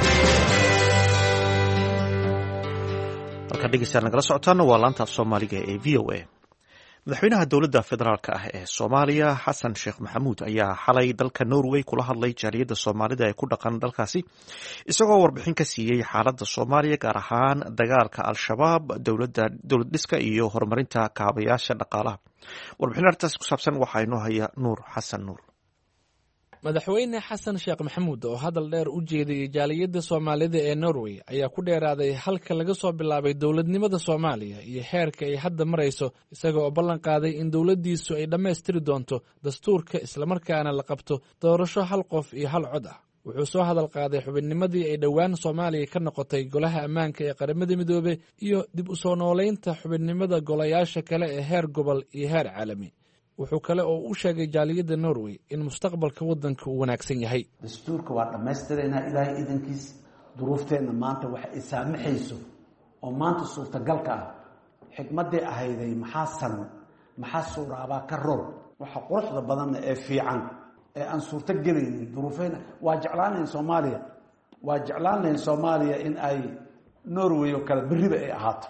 halka dhegeystayaal nagala socotaana waa laanta Soomaaliga ee VOA madaxweynaha dowladda federaalka ah ee Soomaaliya Xasan Sheekh Maxamuud ayaa xalay dalka Norway kula hadlay jaaliyadda Soomaalida ee ku dhaqan dalkaasi isagoo warbixin ka siiyay xaaladda Soomaaliya gaar ahaan dagaalka al-shabaab dowlad dhiska iyo horumarinta kaabayaasha dhaqaalaha warbixin arrintaas ku saabsan waxaa inoo haya Nuur Xasan Nuur madaxweyne xasan sheekh maxamuud oo hadal dheer u jeediyey jaaliyadda Soomaalida ee Norway ayaa ku dheeraaday halka laga soo bilaabay dowladnimada Soomaaliya iyo heerka ay hadda marayso isaga oo ballan qaaday in dowladdiisu ay dhammaystiri doonto dastuurka isla markaana la qabto doorasho hal qof iyo hal cod ah wuxuu soo hadal qaaday xubinnimadii ay dhowaan soomaaliya ka noqotay golaha ammaanka ee qaramada midoobey iyo dib u soo noolaynta xubinnimada golayaasha kale ee heer gobol iyo heer caalami. wuxuu kale oo u sheegay jaaliyadda Norway in mustaqbalka waddanka uu wanaagsan yahay. dastuurka waa dhammaystiraynaa ilaahay idankiis. duruufteenna maanta waxa ay saamaxayso oo maanta suurtagalka ah xikmaddii ahayday maxaa suuraabaa ka rool waxa quruxda badanna ee fiican ee aan suurto gelaynin duruufeyna waa jeclaan lahayn Soomaaliya in ay Norway oo kale beriba ay ahaato.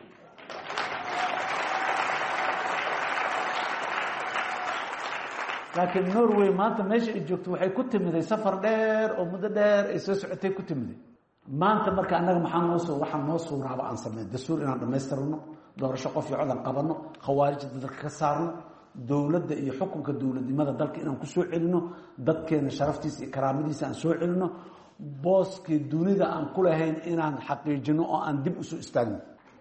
laakiin Norway maanta meesha ay joogto waxay ku timiday safar dheer oo muddo dheer ay soo socotay ku timiday. maanta marka annaga waxaan noo suuraaba aan sameyn dastuur inaan dhammaystirno, doorasho qof iyo cod aan qabanno, khawaarijda dalka ka saarno, dowladda iyo xukunka dowladnimada dalka inaan ku soo celino, dadkeena sharaftiisa iyo karaamadiisa aan soo celino, booskii dunida aan ku lahayn inaan xaqiijino oo aan dib u soo istaagno.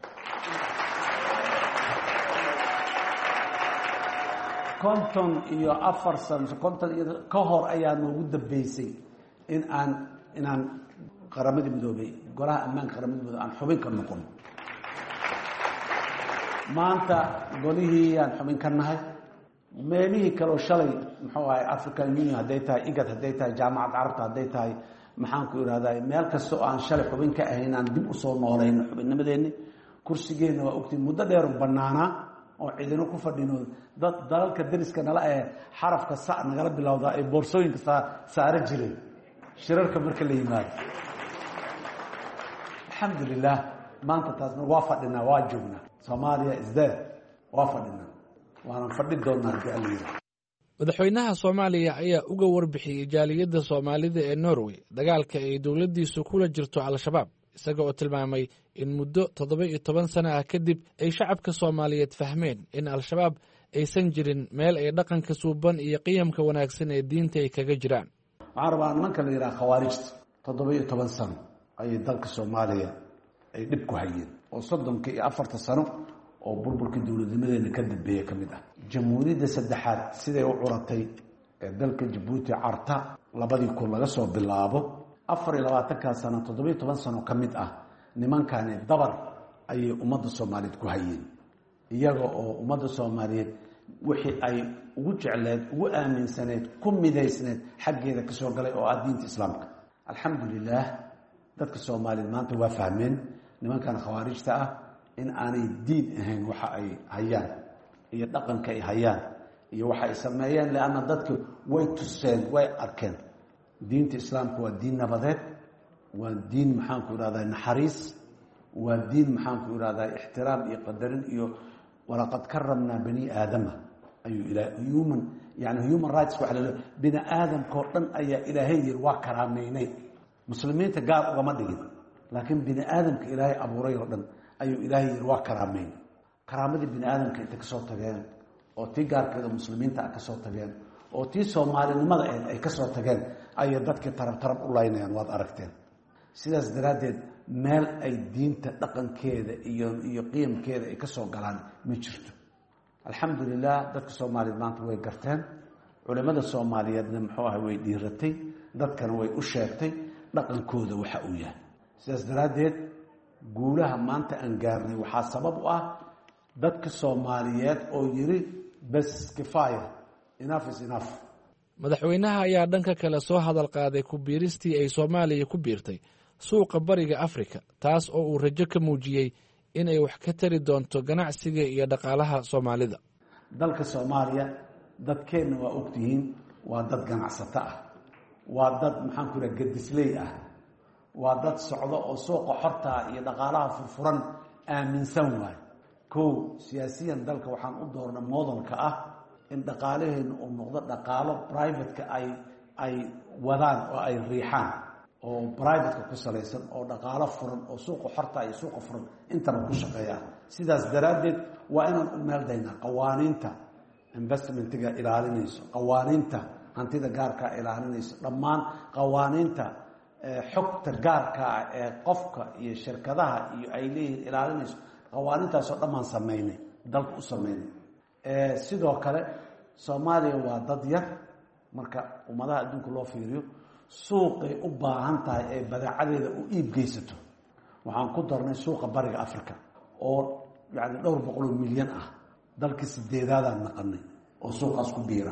konton iyo ka hor ayaa noogu dambeysay inaan qaramada midoobay golaha ammaanka qaramada midoobay aan xubin ka noqon. maanta golihii aan xubin ka nahay. meelihii kaleo shalay muxuu ahay African Union hadday tahay IGAD hadday tahay jaamacadda carabta hadday tahay maxaan ku irahdaa meel kasta oo aan shalay xubin ka ahayn aan dib u soo noolayno xubinnimadeenni. kursigeena waa ogtiin muddo dheer u bannaanaa oo ciidano ku fadhino dalalka dariska nala ee xarafka sa nagala bilowda ay boorsooyinka saara jireen shirarka marka la yimaado. alxamdulilah maanta taasna waa fadhinaa, waa joognaa. Soomaaliya isdee waa fadhinaa, waanan fadhi doonaa haddii alla yidhi. madaxweynaha Soomaaliya ayaa uga warbixiyey jaaliyadda Soomaalida ee Norway dagaalka ay dowladdiisu kula jirto Al-Shabaab, isaga oo tilmaamay in muddo 17 sano ah kadib ay shacabka Soomaaliyeed fahmeen in Al-Shabaab aysan jirin meel ay dhaqanka suuban iyo qiyamka wanaagsan ee diinta ay kaga jiraan. waxaan rabaa nimanka la yidhaha khawaarijta 17 sano ayay dalka Soomaaliya ay dhib ku hayeen oo 34 sano oo burburkii dowladnimadeena ka dambeeyay ka mid ah. jamhuuriyadda saddexaad siday u curatay ee dalka Djibouti carta 2000 laga soo bilaabo 24 sano 17 sano ka mid ah nimankani dabar ayay ummadda Soomaaliyeed ku hayeen, iyaga oo ummadda Soomaaliyeed wixii ay ugu jecleed ugu aaminsaneed ku midaysneed xaggeeda ka soo galay oo ah diinta islaamka. alxamdulilah dadka Soomaaliyeed maanta waa fahmeen nimankan khawaarijta ah in aanay diin ahayn waxa ay hayaan iyo dhaqanka ay hayaan iyo waxa ay sameeyeen, laana dadku way tuseen, way arkeen. diinta islaamka waa diin nabadeed, waa diin maxaan ku irahdaa naxariis, waa diin maxaan ku irahdaa ixtiraam iyo qadarin iyo walaqad karamnaa bani aadama ayuu ilaahay human rights waxa la leeyahay bini aadamka oo dhan ayaa ilaahay yiri waa karaameynay. muslimiinta gaar ugama dhigin, laakiin bini aadamka ilaahay abuuray oo dhan ayuu ilaahay yiri waa karaameyn. karaamadii bini aadamka inta kasoo tageen oo tii gaarkeeda muslimiinta ka soo tageen oo tii Soomaalinimada ay ka soo tageen ayay dadkii tarab u laynayaan, waad aragteen. sidaas daraaddeed meel ay diinta dhaqankeeda iyo qiyamkeeda ay ka soo galaan ma jirto. alxamdulilah dadka Soomaaliyeed maanta way garteen, culimada Soomaaliyeedna muxuu ahay way dhiiratay, dadkana way u sheegtay dhaqankooda waxa uu yahay. sidaas daraaddeed guulaha maanta aan gaarnay waxaa sabab u ah dadka Soomaaliyeed oo yiri bas kifaaya, enough is enough. madaxweynaha ayaa dhanka kale soo hadal qaaday ku biiristii ay Soomaaliya ku biirtay suuqa bariga Afrika, taas oo uu rajo ka muujiyey in ay wax ka tari doonto ganacsiga iyo dhaqaalaha Soomaalida. dalka Soomaaliya dadkeena waa ogtihiin, waa dad ganacsato ah, waa dad maxaan ku ragaa gadisley ah, waa dad socdo oo suuqa xorta iyo dhaqaalaha furfuran aaminsan waay. siyaasiyan dalka waxaan u doornay modelka ah in dhaqaalaheena uu noqdo dhaqaalo private-ka ay wadaan oo ay riixaan oo private-ka ku salaysan oo dhaqaalo furan oo suuqa xorta iyo suuqa furan intaba ku shaqeeya. sidaas daraaddeed waa inaan u meeldaynaa qawaaniinta investmentiga ilaalinayso, qawaaniinta hantida gaarka ilaalinayso, dhammaan qawaaniinta xogta gaarka ee qofka iyo shirkadaha iyo ay leeyihiin ilaalinayso. qawaaniintaasoo dhammaan sameynay, dalka u sameynay. sidoo kale Soomaaliya waa dad yar marka ummadaha adduunka loo fiiriyo. suuqay u baahan tahay ee badeecadeeda u iib geysato waxaan ku darnay suuqa bariga africa oo yani 200 milyan ah dalkii 8aadaan naqanay oo suuqaas ku biira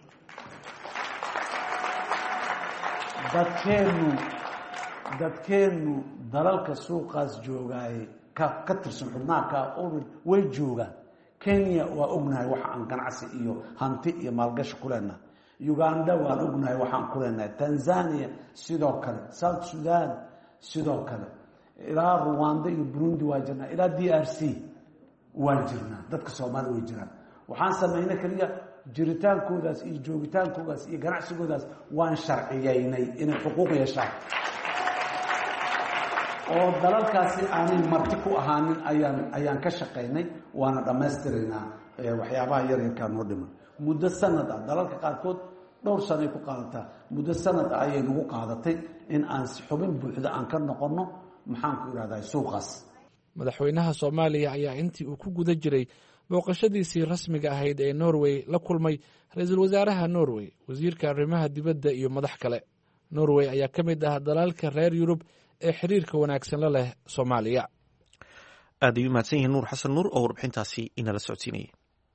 dadkeenu dalalka suuqaas joogaay ka tirsan xubnaha way joogaan Kenya waa ognahay waxa aan ganacsi iyo hanti iyo maalgashi ku leenahay Uganda waan ognahay waxa aan ku leenahay Tanzania sidoo kale South Sudan sidoo kale ilaa Rwanda iyo Burundi waa jirnaa ilaa DRC waan jirnaa dadka Soomaaliya way jiraan waxaan sameeynay kaliya jiritaankoodaas iyo joogitaankoodaas iyo ganacsigoodaas waan sharciyeynay inay xuquuq yeeshaan oo dalalkaasi aanay marti ku ahaanin ayaan ka shaqeynay waana dhammaystiraynaa waxyaabaha yaryarkaa noo dhiman muddo sanad ah dalalka qaarkood dhowr sanay ku qaadataa muddo sanad ah ayay nagu qaadatay in aan xubin buuxda aan ka noqonno maxaan ku ihahdaa suuqaas madaxweynaha Soomaaliya ayaa intii uu ku guda jiray booqashadiisii rasmiga ahayd ee Norway la kulmay ra'iisul wasaaraha Norway wasiirka arrimaha dibadda iyo madax kale Norway ayaa ka mid ah dalalka reer Yurub ee xiriirka wanaagsan la leh Soomaaliya aad ayuu mahadsan yahay Nuur Xasan Nuur oo warbixintaasi inala socodsiinayay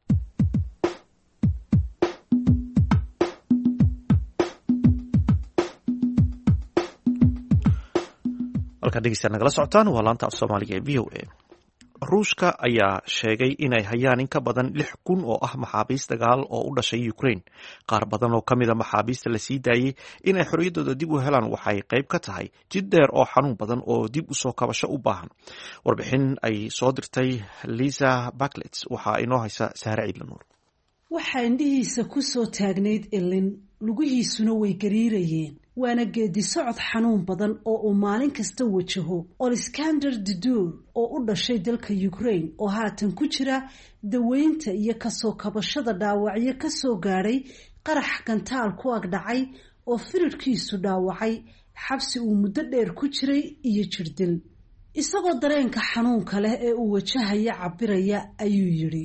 halka dhegeystayaal nagala socotaan waa laanta af Soomaaliga ee VOA ruushka ayaa sheegay inay hayaan in ka badan 6,000 oo ah maxaabiis dagaal oo u dhashay Ukraine qaar badan oo kamid ah maxaabiista la sii daayay inay xorriyadooda dib u helaan waxay qayb ka tahay jid dheer oo xanuun badan oo dib u soo kabasho u baahan warbixin ay soo dirtay Lisa Baklets waxa inoo haysa Sahra Ciidlanuur waxa indhihiisa ku soo taagneyd Ellen lugihiisuna way gariirayeen waana geedi socod xanuun badan oo uu maalin kasta wajaho Oleksandr Dudur oo u dhashay dalka Ukraine oo haatan ku jira daweynta iyo kasoo kabashada dhaawacyo ka soo gaaray qarax gantaal ku ag dhacay oo firirkiisu dhaawacay xabsi uu muddo dheer ku jiray iyo jirdil isagoo dareenka xanuunka leh ee uu wajahaya cabiraya ayuu yiri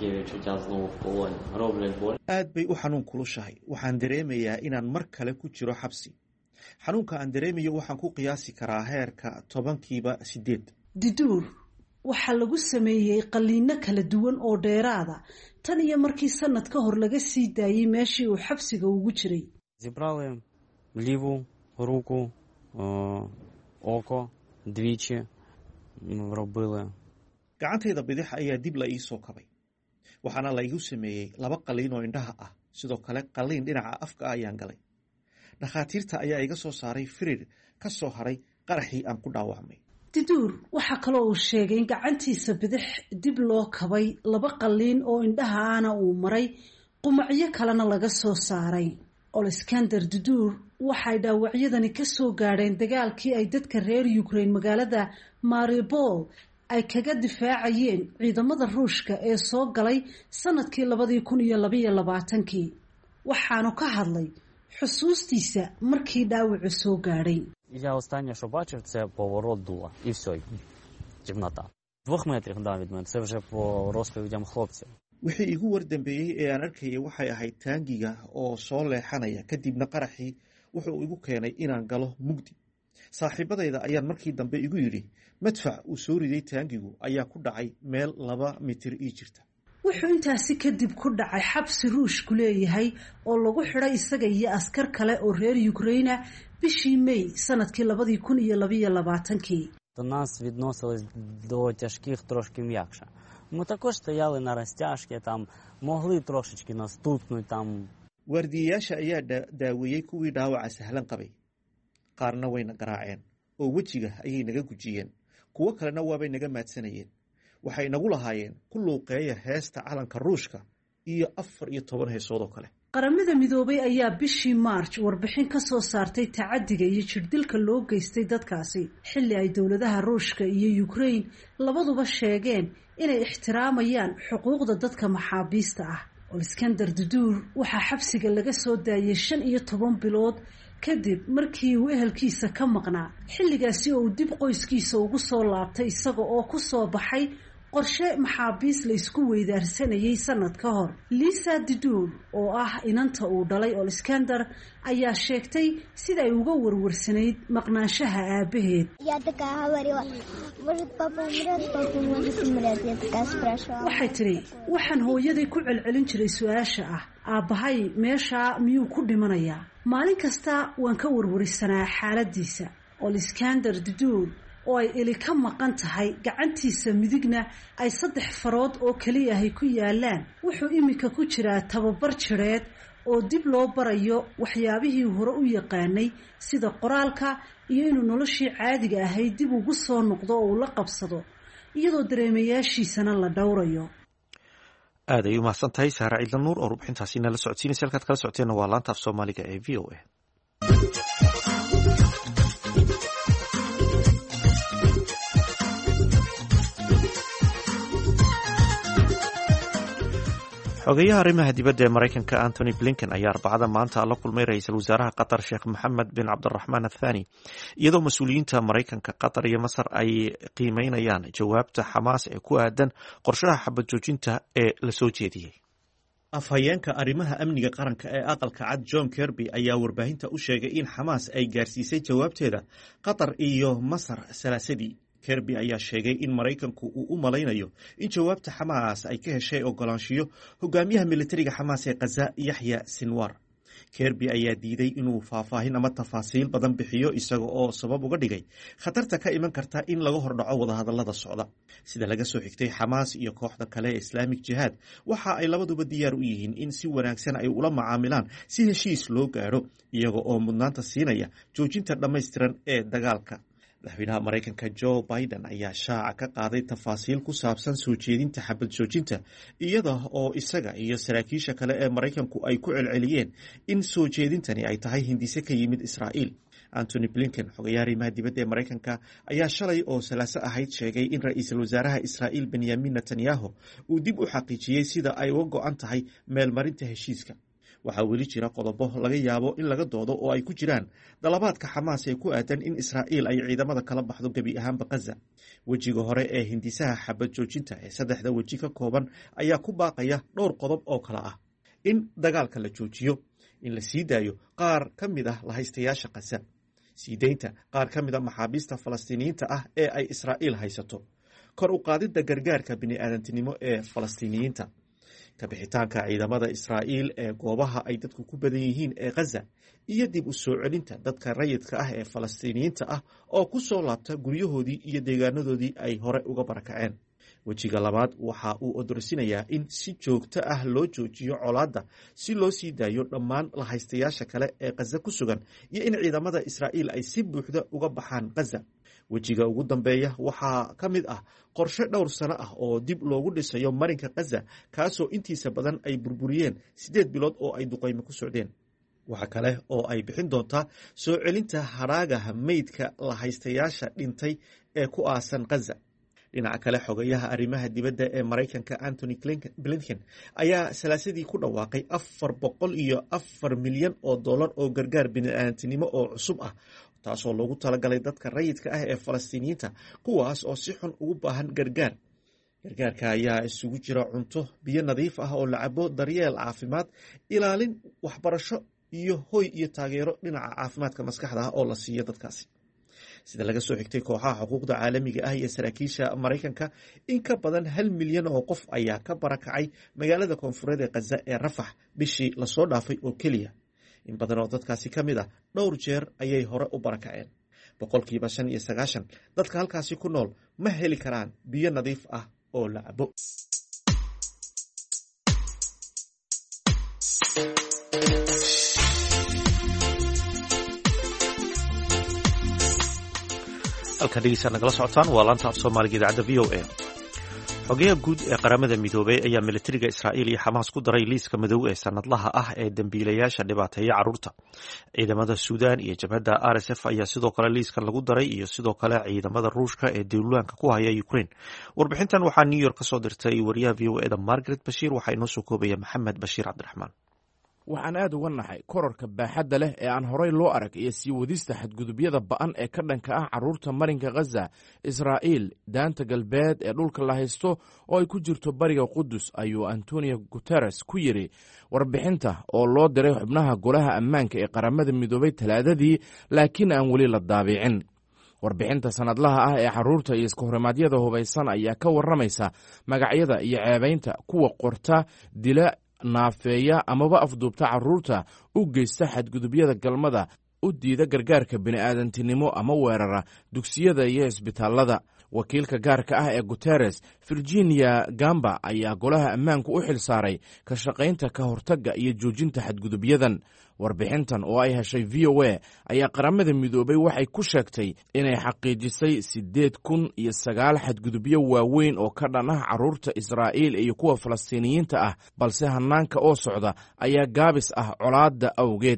aad bay u xanuun kulushahay waxaan dareemayaa inaan mar kale ku jiro xabsi xanuunka aan dareemayo waxaan ku qiyaasi karaa heerka 10/8 Dudur waxa lagu sameeyay qaliino kala duwan oo dheeraada tan iyo markii sanad ka hor laga sii daayay meeshii uu xabsiga ugu jiray Зібрали ліву руку, око, двічі робили. Gacantayda bidix ayaa dib la ii soo kabay waxaana la igu sameeyay 2 qaliin oo indhaha ah sidoo kale qaliin dhinaca afka ayaan galay dhakhaatiirta ayaa iga soo saaray firir ka soo haray qaraxii aan ku dhaawacmay Dudur waxa kale oo sheegay in gacantiisa bidix dib loo kabay 2 qaliin oo indhaha aana uu maray qumacyo kalena laga soo saaray Oleksandr Dudur waxay dhaawacyadani ka soo gaareen dagaalkii ay dadka reer Ukraine magaalada Mariupol ay kaga difaacayeen ciidamada Ruushka ee soo galay sanadkii 2022 waxaanu ka hadlay xusuustiisa markii dhaawacu soo gaaray Я останнє, що бачив, це поворот дула. І все, темнота. 2 метрів від мене, це вже по розповідям хлопців. wixii igu wardambeeyay ee aan arkayay waxay ahayd taangiga oo soo leexanaya kadibna qaraxii wuxuu igu keenay inaan galo mugdi saaxiibadayda ayaan markii dambe igu yiri madfac uu soo riday taangigu ayaa ku dhacay meel 2 mitir ii jirta wuxuu intaasi kadib ku dhacay xabsi Ruushku leeyahay oo lagu xiray isaga iyo askar kale oo reer Ukraine bishii May sanadkii 2022 До нас відносились до тяжких трошки м'якше. Ми також стояли на розтяжці, там могли трошечки нас тупнути там. Waardiyayaasha ayaa daaweeyay kuwii dhaawaca sahlan qabay qaarna wayna garaaceen oo wejiga ayay naga gujiyeen kuwa kalena waabay naga maadsanayeen waxay nagu lahaayeen ku luuqeeya heesta calanka Ruushka iyo 14 heesood oo kale qaramada midoobay ayaa bishii March warbixin ka soo saartay tacadiga iyo jirdilka loo geystay dadkaasi xilli ay dawladaha Ruushka iyo Ukraine labaduba sheegeen inay ixtiraamayaan xuquuqda dadka maxaabiista ah Oleksandr Dudur waxa xabsiga laga soo daayay 15 bilood kadib markii uu ehelkiisa ka maqnaa xilligaasi oo dib qoyskiisa ugu soo laabtay isaga oo ku soo baxay qorshe maxaabiis la isku weydaarsanayay sanad ka hor. Lisa Didool oo ah inanta uu dhalay Iskander ayaa sheegtay sida ay uga warwarsanayd maqnaanshaha aabaheed. waxay tiri waxaan hooyaday ku celcelin jiray su-aasha ah aabbahay meesha miyuu ku dhimanayaa. maalin kasta waan ka warwarisanaa xaaladiisa. Iskander Didool oo ay eli ka maqan tahay gacantiisa midigna ay 3 farood oo kaliya ay ku yaalaan, wuxuu imika ku jiraa tababar jireed oo dib loo barayo waxyaabihii hore u yaqaanay sida qoraalka iyo inuu noloshii caadiga ahayd dib ugu soo noqdo oo uu la qabsado iyadoo dareemayaashiisana la dhowrayo. aad ay u mahadsan tahay Saara Ciidla Nuur oo rubxintaasi nala socodsiinaysa. halkaad kala socoteena waa laanta af Soomaaliga ee VOA. xogayaha arrimaha dibadda ee Maraykanka Anthony Blinken ayaa Arbacada maanta la kulmay ra'iisul wasaaraha Qatar Sheekh Mohammed bin Cabdiraxmaan Athani, iyadoo mas'uuliyiinta Maraykanka, Qatar iyo Masar ay qiimeynayaan jawaabta Xamaas ee ku aadan qorshaha xabad joojinta ee la soo jeediyey. afhayeenka arrimaha amniga qaranka ee aqalka cad John Kirby ayaa warbaahinta u sheegay in Xamaas ay gaarsiisay jawaabteeda Qatar iyo Masar salaasadii. Kirby ayaa sheegay in Maraykanku uu u malaynayo in jawaabta Xamaas ay ka heshay ogolaanshiyo hogaamiyaha militariga Xamaas ee Gaza Yahya Sinwar. Kirby ayaa diiday inuu faahfaahin ama tafaasiil badan bixiyo isaga oo sabab uga dhigay khatarta ka iman karta in laga hordhaco wadahadallada socda. Sida laga soo xigtay Xamaas iyo kooxda kale ee Islamic Jihad, waxa ay labaduba diyaar u yihiin in si wanaagsan ay ula macaamilaan si heshiis loo gaaro, iyaga oo mudnaanta siinaya joojinta dhammaystiran ee dagaalka. madaxweynaha Maraykanka Joe Biden ayaa shaaca ka qaaday tafaasiil ku saabsan soo jeedinta xabad joojinta, iyada oo isaga iyo saraakiisha kale ee Maraykanku ay ku celceliyeen in soo jeedintani ay tahay hindise ka yimid Israa'iil. Anthony Blinken, xogayaha arrimaha dibadda ee Maraykanka, ayaa shalay oo Salaaso ahayd sheegay in ra'iisul wasaaraha Israa'iil Benyamin Netanyahu uu dib u xaqiijiyey sida ay uga go'an tahay meelmarinta heshiiska. waxaa weli jira qodobo laga yaabo in laga doodo oo ay ku jiraan dalabaadka Xamaas ee ku aadan in Israa'iil ay ciidamada kala baxdo gebi ahaanba Gaza. wejiga hore ee hindisaha xabad joojinta ee 3 weji ka kooban ayaa ku baaqaya dhowr qodob oo kala ah: in dagaalka la joojiyo, in la sii daayo qaar ka mid ah lahaystayaasha Gaza, sii deynta qaar ka mid ah maxaabiista Falastiiniyiinta ah ee ay Israa'iil haysato, kor u qaadidda gargaarka bini'aadantinimo ee Falastiiniyiinta, ka bixitaanka ciidamada Israa'iil ee goobaha ay dadku ku badan yihiin ee Gaza, iyo dib u soo celinta dadka rayidka ah ee Falastiiniyiinta ah oo ku soo laabta guryahoodii iyo deegaanadoodii ay hore uga barakaceen. wejiga labaad waxa uu odorsinayaa in si joogto ah loo joojiyo colaadda si loo sii daayo dhammaan lahaystayaasha kale ee Gaza ku sugan, iyo in ciidamada Israa'iil ay si buuxda uga baxaan Gaza. wejiga ugu dambeeya waxaa ka mid ah qorshe dhowr sano ah oo dib loogu dhisayo marinka Gaza, kaasoo intiisa badan ay burburiyeen 8 bilood oo ay duqeymo ku socdeen. waxa kale oo ay bixin doontaa soo celinta haraagaha meydka lahaystayaasha dhintay ee ku aasan Gaza. dhinaca kale, xogayaha arrimaha dibadda ee Maraykanka Anthony Blinken ayaa salaasadii ku dhawaaqay $404 milyan oo gargaar bini'aadantinimo oo cusub ah, taasoo loogu talagalay dadka rayidka ah ee Falastiiniyiinta, kuwaas oo si xun ugu baahan gargaar. gargaarka ayaa isugu jira cunto, biyo nadiif ah oo la cabo, daryeel caafimaad, ilaalin, waxbarasho iyo hoy iyo taageero dhinaca caafimaadka maskaxda ah oo la siiyo dadkaasi. sida laga soo xigtay kooxaha xuquuqda caalamiga ah iyo saraakiisha Maraykanka, in ka badan 1 milyan oo qof ayaa ka barakacay magaalada koonfureed ee Gaza ee Rafah bishii la soo dhaafay oo keliya. in badan oo dadkaasi ka mid ah dhowr jeer ayay hore u barakaceen. 95% dadka halkaasi ku nool ma heli karaan biyo nadiif ah oo la cabo. halkan dhegeysta nagala socotaan waa laanta af Soomaaliga idaacadda VOA. xogayaha guud ee qaramada midoobay ayaa militariga Israa'iil iyo Xamaas ku daray liiska madow ee sanadlaha ah ee dambiilayaasha dhibaateeya carruurta. ciidamada Suudaan iyo jabhadda RSF ayaa sidoo kale liiskan lagu daray, iyo sidoo kale ciidamada Ruushka ee duulaanka ku haya Ukraine. warbixintan waxaa New York ka soo dirtay wariyaha VOA da Margaret Bashir, waxaa inoo soo koobaya Maxamed Bashiir Cabdiraxmaan. waxaan aad uga naxay korarka baaxadda leh ee aan horay loo arag iyo sii wadista xadgudubyada ba'an ee ka dhanka ah carruurta marinka khaza israa'iil daanta galbeed ee dhulka la haysto oo ay ku jirto bariga qudus ayuu antonio guteres ku yidhi warbixinta oo loo diray xubnaha golaha ammaanka ee qaramada midoobay talaadadii laakiin aan weli la daabicin warbixinta sanadlaha ah ee carruurta iyo iskahorimadyada hubaysan ayaa ka warramaysa magacyada iyo ceebaynta kuwa qorta dila naafeeya amaba afduubta carruurta u geysta xadgudubyada galmada u diida gargaarka bini'aadantinimo ama weerara dugsiyada iyo isbitaallada wakiilka gaarka ah ee guteres virginia gamba ayaa golaha ammaanku u xil saaray ka shaqaynta ka hortagga iyo joojinta xadgudubyadan warbixintan oo ay heshay v o a ayaa qaramada midoobay waxay ku sheegtay inay xaqiijisay 8,009 xadgudubyo waaweyn oo ka dhan ah carruurta israa'iil iyo kuwa falastiiniyiinta ah balse hannaanka oo socda ayaa gaabis ah colaadda awgeed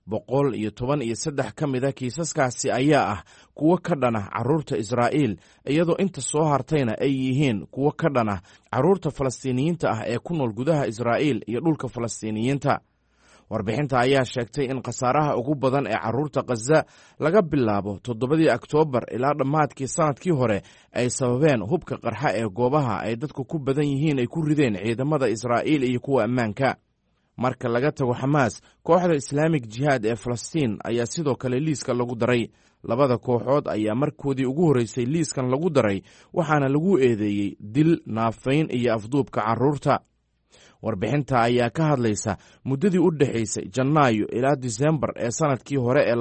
113 ka mid a kiisaskaasi ayaa ah kuwo ka dhan ah carruurta israa'iil iyadoo inta soo hartayna ay yihiin kuwo ka dhan ah carruurta falastiiniyiinta ah ee ku nool gudaha israa'iil iyo dhulka falastiiniyiinta warbixinta ayaa sheegtay in khasaaraha ugu badan ee carruurta khaza laga bilaabo 7 Oktoobar ilaa dhammaadkii sanadkii hore ay sababeen hubka qarxa ee goobaha ay dadku ku badan yihiin ay ku rideen ciidamada israa'iil iyo kuwa ammaanka marka laga tago xamaas kooxda islaamig jihaad ee falastiin ayaa sidoo kale liiska lagu daray labada kooxood ayaa markoodii ugu horreysay liiskan lagu daray waxaana lagu eedeeyey dil naafayn iyo afduubka carruurta warbixinta ayaa ka hadlaysa muddadii u dhexaysay Janaayo ilaa Diseembar ee sanadkii hore ee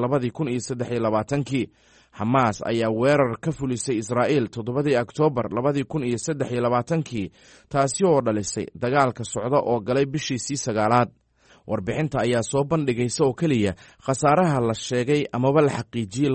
2023 xamaas ayaa weerar ka fulisay Israa'iil 7 Oktoobar 2023 taasi oo dhalisay dagaalka socda oo galay bishiisii 9aad warbixinta ayaa soo bandhigaysa oo keliya khasaaraha la sheegay amaba la xaqiijiyey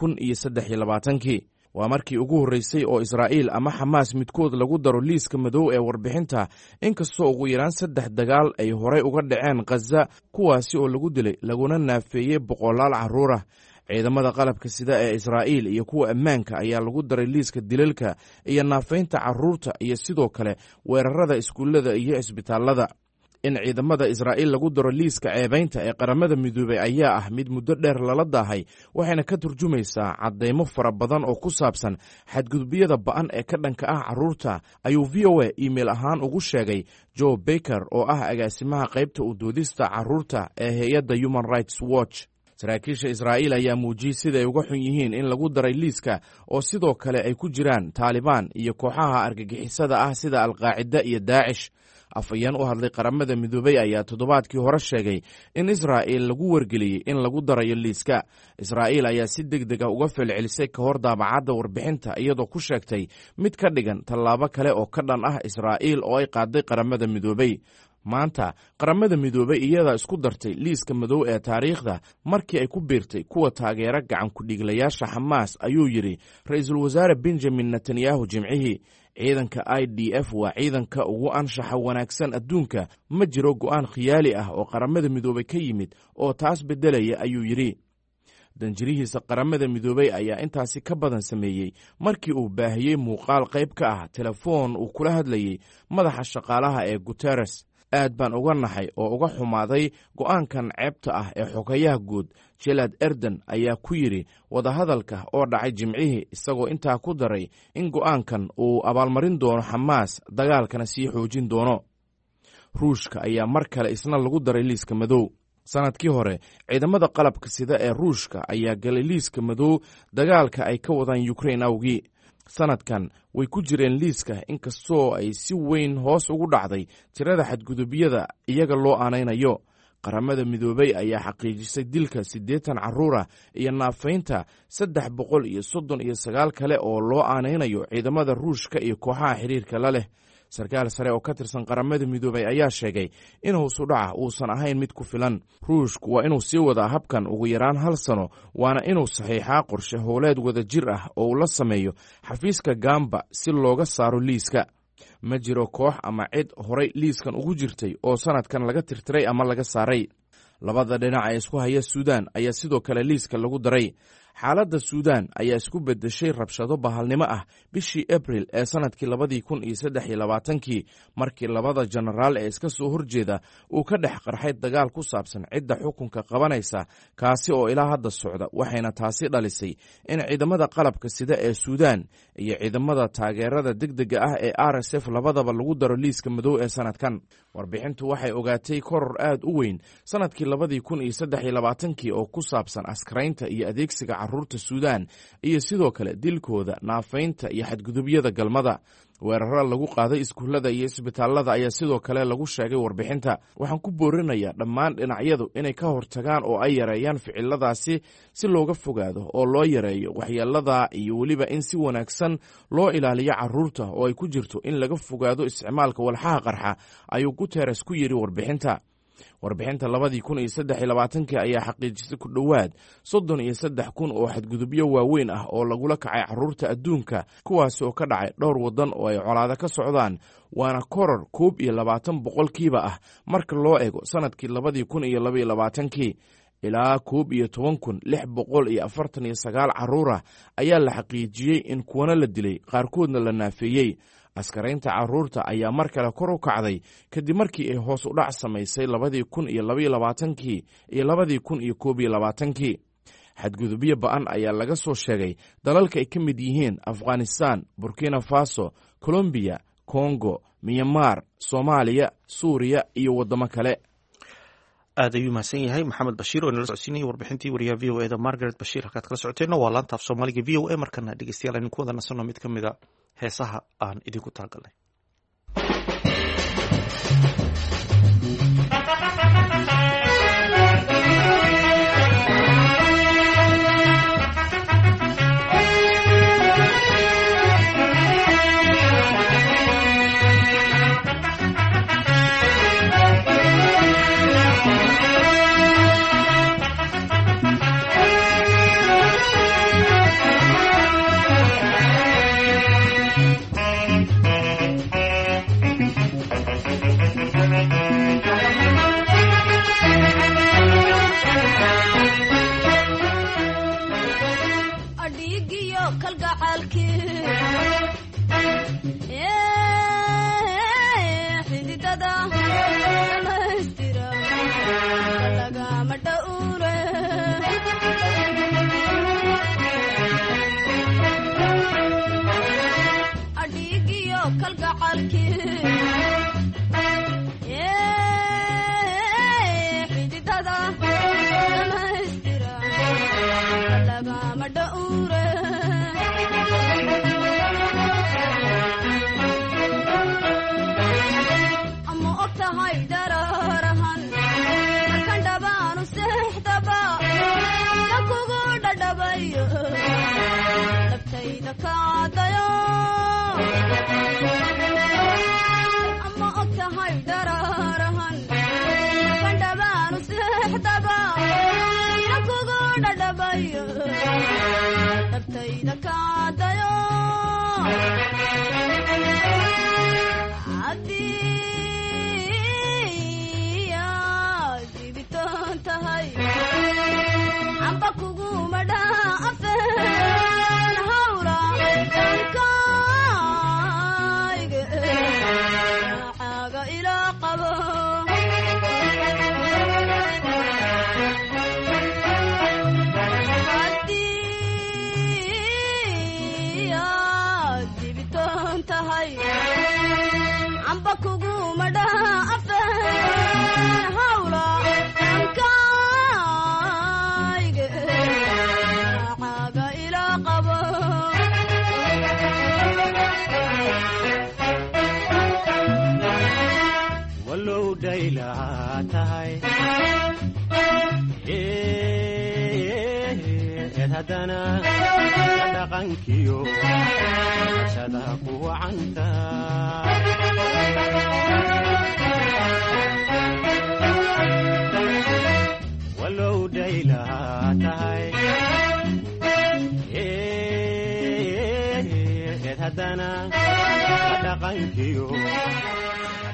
2023 waa markii ugu horreysay oo Israa'iil ama xamaas midkood lagu daro liiska madow ee warbixinta inkastoo ugu yaraan 3 dagaal ay horay uga dhaceen Gaza kuwaasi oo lagu dilay laguna naafeeyey boqolaal carruur ah ciidamada qalabka sida ee Israa'iil iyo kuwa ammaanka ayaa lagu daray liiska dilalka iyo naafeynta carruurta iyo sidoo kale weerarada iskuullada iyo isbitaallada in ciidamada Israa'iil lagu daro liiska ceebaynta ee qaramada midoobay ayaa ah mid muddo dheer lala daahay waxayna ka turjumaysaa cadeymo fara badan oo ku saabsan xadgudubyada ba'an ee ka dhanka ah carruurta ayuu VOA email ahaan ugu sheegay Joe Baker oo ah agaasimaha qaybta u doodista carruurta ee hay'adda Human Rights Watch saraakiisha Israa'iil ayaa muujiyey sida ay uga xun yihiin in lagu daray liiska oo sidoo kale ay ku jiraan Taliban iyo kooxaha argagixisada ah sida Al-Qaacida iyo Daacish afayeen u hadlay qaramada midoobay ayaa toddobaadkii hore sheegay in Israa'iil lagu wargeliyey in lagu darayo liiska Israa'iil ayaa si degdeg ah uga falcelisay ka hor daabacadda warbixinta iyadoo ku sheegtay mid ka dhigan tallaabo kale oo ka dhan ah Israa'iil oo ay qaaday qaramada midoobay maanta qaramada midoobay iyada isku dartay liiska madow ee taariikhda markii ay ku biirtay kuwa taageera gacan ku dhiglayaasha Xamaas ayuu yiri ra'iisul wasaare Benjamin Netanyahu jimcihii ciidanka IDF waa ciidanka ugu anshaxa wanaagsan adduunka ma jiro go'aan khiyaali ah oo qaramada midoobay ka yimid oo taas bedelaya ayuu yiri danjirihiisa qaramada midoobay ayaa intaasi ka badan sameeyey markii uu baahiyey muuqaal qayb ka ah telefoon uu kula hadlayey madaxa shaqaalaha ee Guterres aad baan uga naxay oo uga xumaaday go'aankan ceebta ah ee xogayaha guud Gilad Erdan ayaa ku yidhi wadahadalka oo dhacay jimcihii isagoo intaa ku daray in go'aankan uu abaalmarin doono Xamaas dagaalkana sii xoojin doono Ruushka ayaa mar kale isna lagu daray liiska madow sanadkii hore ciidamada qalabka sida ee Ruushka ayaa galay liiska madow dagaalka ay ka wadaan Ukraine awgii sanadkan way ku jireen liiska inkastoo ay si weyn hoos ugu dhacday tirada xadgudubyada iyaga loo aanaynayo qaramada midoobay ayaa xaqiijisay dilka 80 carruur iyo naafaynta 339 kale oo loo aanaynayo ciidamada Ruushka iyo kooxaha xiriirka la leh sarkaal sare oo ka tirsan qaramada midoobay ayaa sheegay in hoosu dhaca uusan ahayn mid ku filan Ruushku waa inuu sii wadaa habkan ugu yaraan 1 sano waana inuu saxiixaa qorshe howleed wada jir ah oo uu la sameeyo xafiiska Gamba si looga saaro liiska ma jiro koox ama cid horay liiskan ugu jirtay oo sanadkan laga tirtiray ama laga saaray labada dhinac ee isku haya Suudaan ayaa sidoo kale liiska lagu daray xaaladda suudaan ayaa isku beddeshay rabshado bahalnimo ah bishii abril ee sannadkii 2023 markii labada jenaraal ee iska soo horjeeda uu ka dhex qarxay dagaal ku saabsan cidda xukunka qabanaysa kaasi oo ilaa hadda socda, waxayna taasi dhalisay in ciidamada qalabka sida ee suudaan iyo ciidamada taageerada degdega ah ee RSF labadaba lagu daro liiska madow ee sanadkan. warbixintu waxay ogaatay koror aad u weyn sannadkii 2023 oo ku saabsan askaraynta iyo adeegsiga carruurta suudaan iyo sidoo kale dilkooda, naafaynta iyo xadgudubyada galmada. weeraro lagu qaaday iskuullada iyo isbitaallada ayaa sidoo kale lagu sheegay warbixinta. waxaan ku boorinayaa dhammaan dhinacyadu inay ka hortagaan oo ay yareeyaan ficiladaasi si looga fogaado oo loo yareeyo waxyeelada iyo weliba in si wanaagsan loo ilaaliyo carruurta oo ay ku jirto in laga fogaado isticmaalka walxaha qarxa, ayuu Guterres ku yidhi warbixinta. warbixinta 2023 ayaa xaqiijisay ku dhowaad 33,000 oo xadgudubyo waaweyn ah oo lagula kacay carruurta adduunka, kuwaasi oo ka dhacay dhowr waddan oo ay colaado ka socdaan, waana koror 21% ah marka loo eego sannadkii 2022. ilaa 11,649 carruur ah ayaa la xaqiijiyey in kuwana la dilay, qaarkoodna la naafeeyey. askaraynta carruurta ayaa mar kale kor u kacday kadib markii ay hoos u dhac samaysay 2022 iyo 2021. xadgudubyo ba'an ayaa laga soo sheegay dalalka ay ka mid yihiin Afghanistan, Burkina Faso, Colombia, Congo, Myanmar, Soomaaliya, Suuriya iyo waddamo kale. aad ayuu mahadsan yahay maxamed bashiir oo inala socodsiinayay warbixintii wariyaha v o e da Margaret Bashiir. halkaad kala socoteenna waa laanta af soomaaliga v o e. markana dhegeystayaal aynu ku wada nasanno mid ka mid a heesaha aan idinku talagalnay.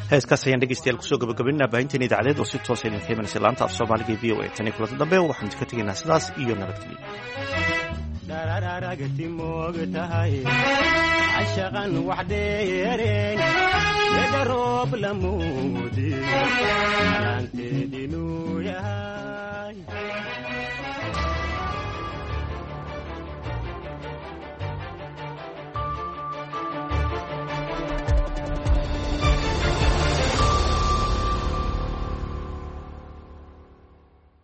heeskaas ayaan dhegeystayaal kusoo gabagabaynaa baahinteena idaacadeed oo si toosa idinka imanaysa laanta af soomaaliga v o a tan iyo kulanta dambe waxaan ka tegaynaa sidaas iyo nabadgelyo darararagti moogtahay cashaqan wax dheereen sida roob lamuudi maanteedinu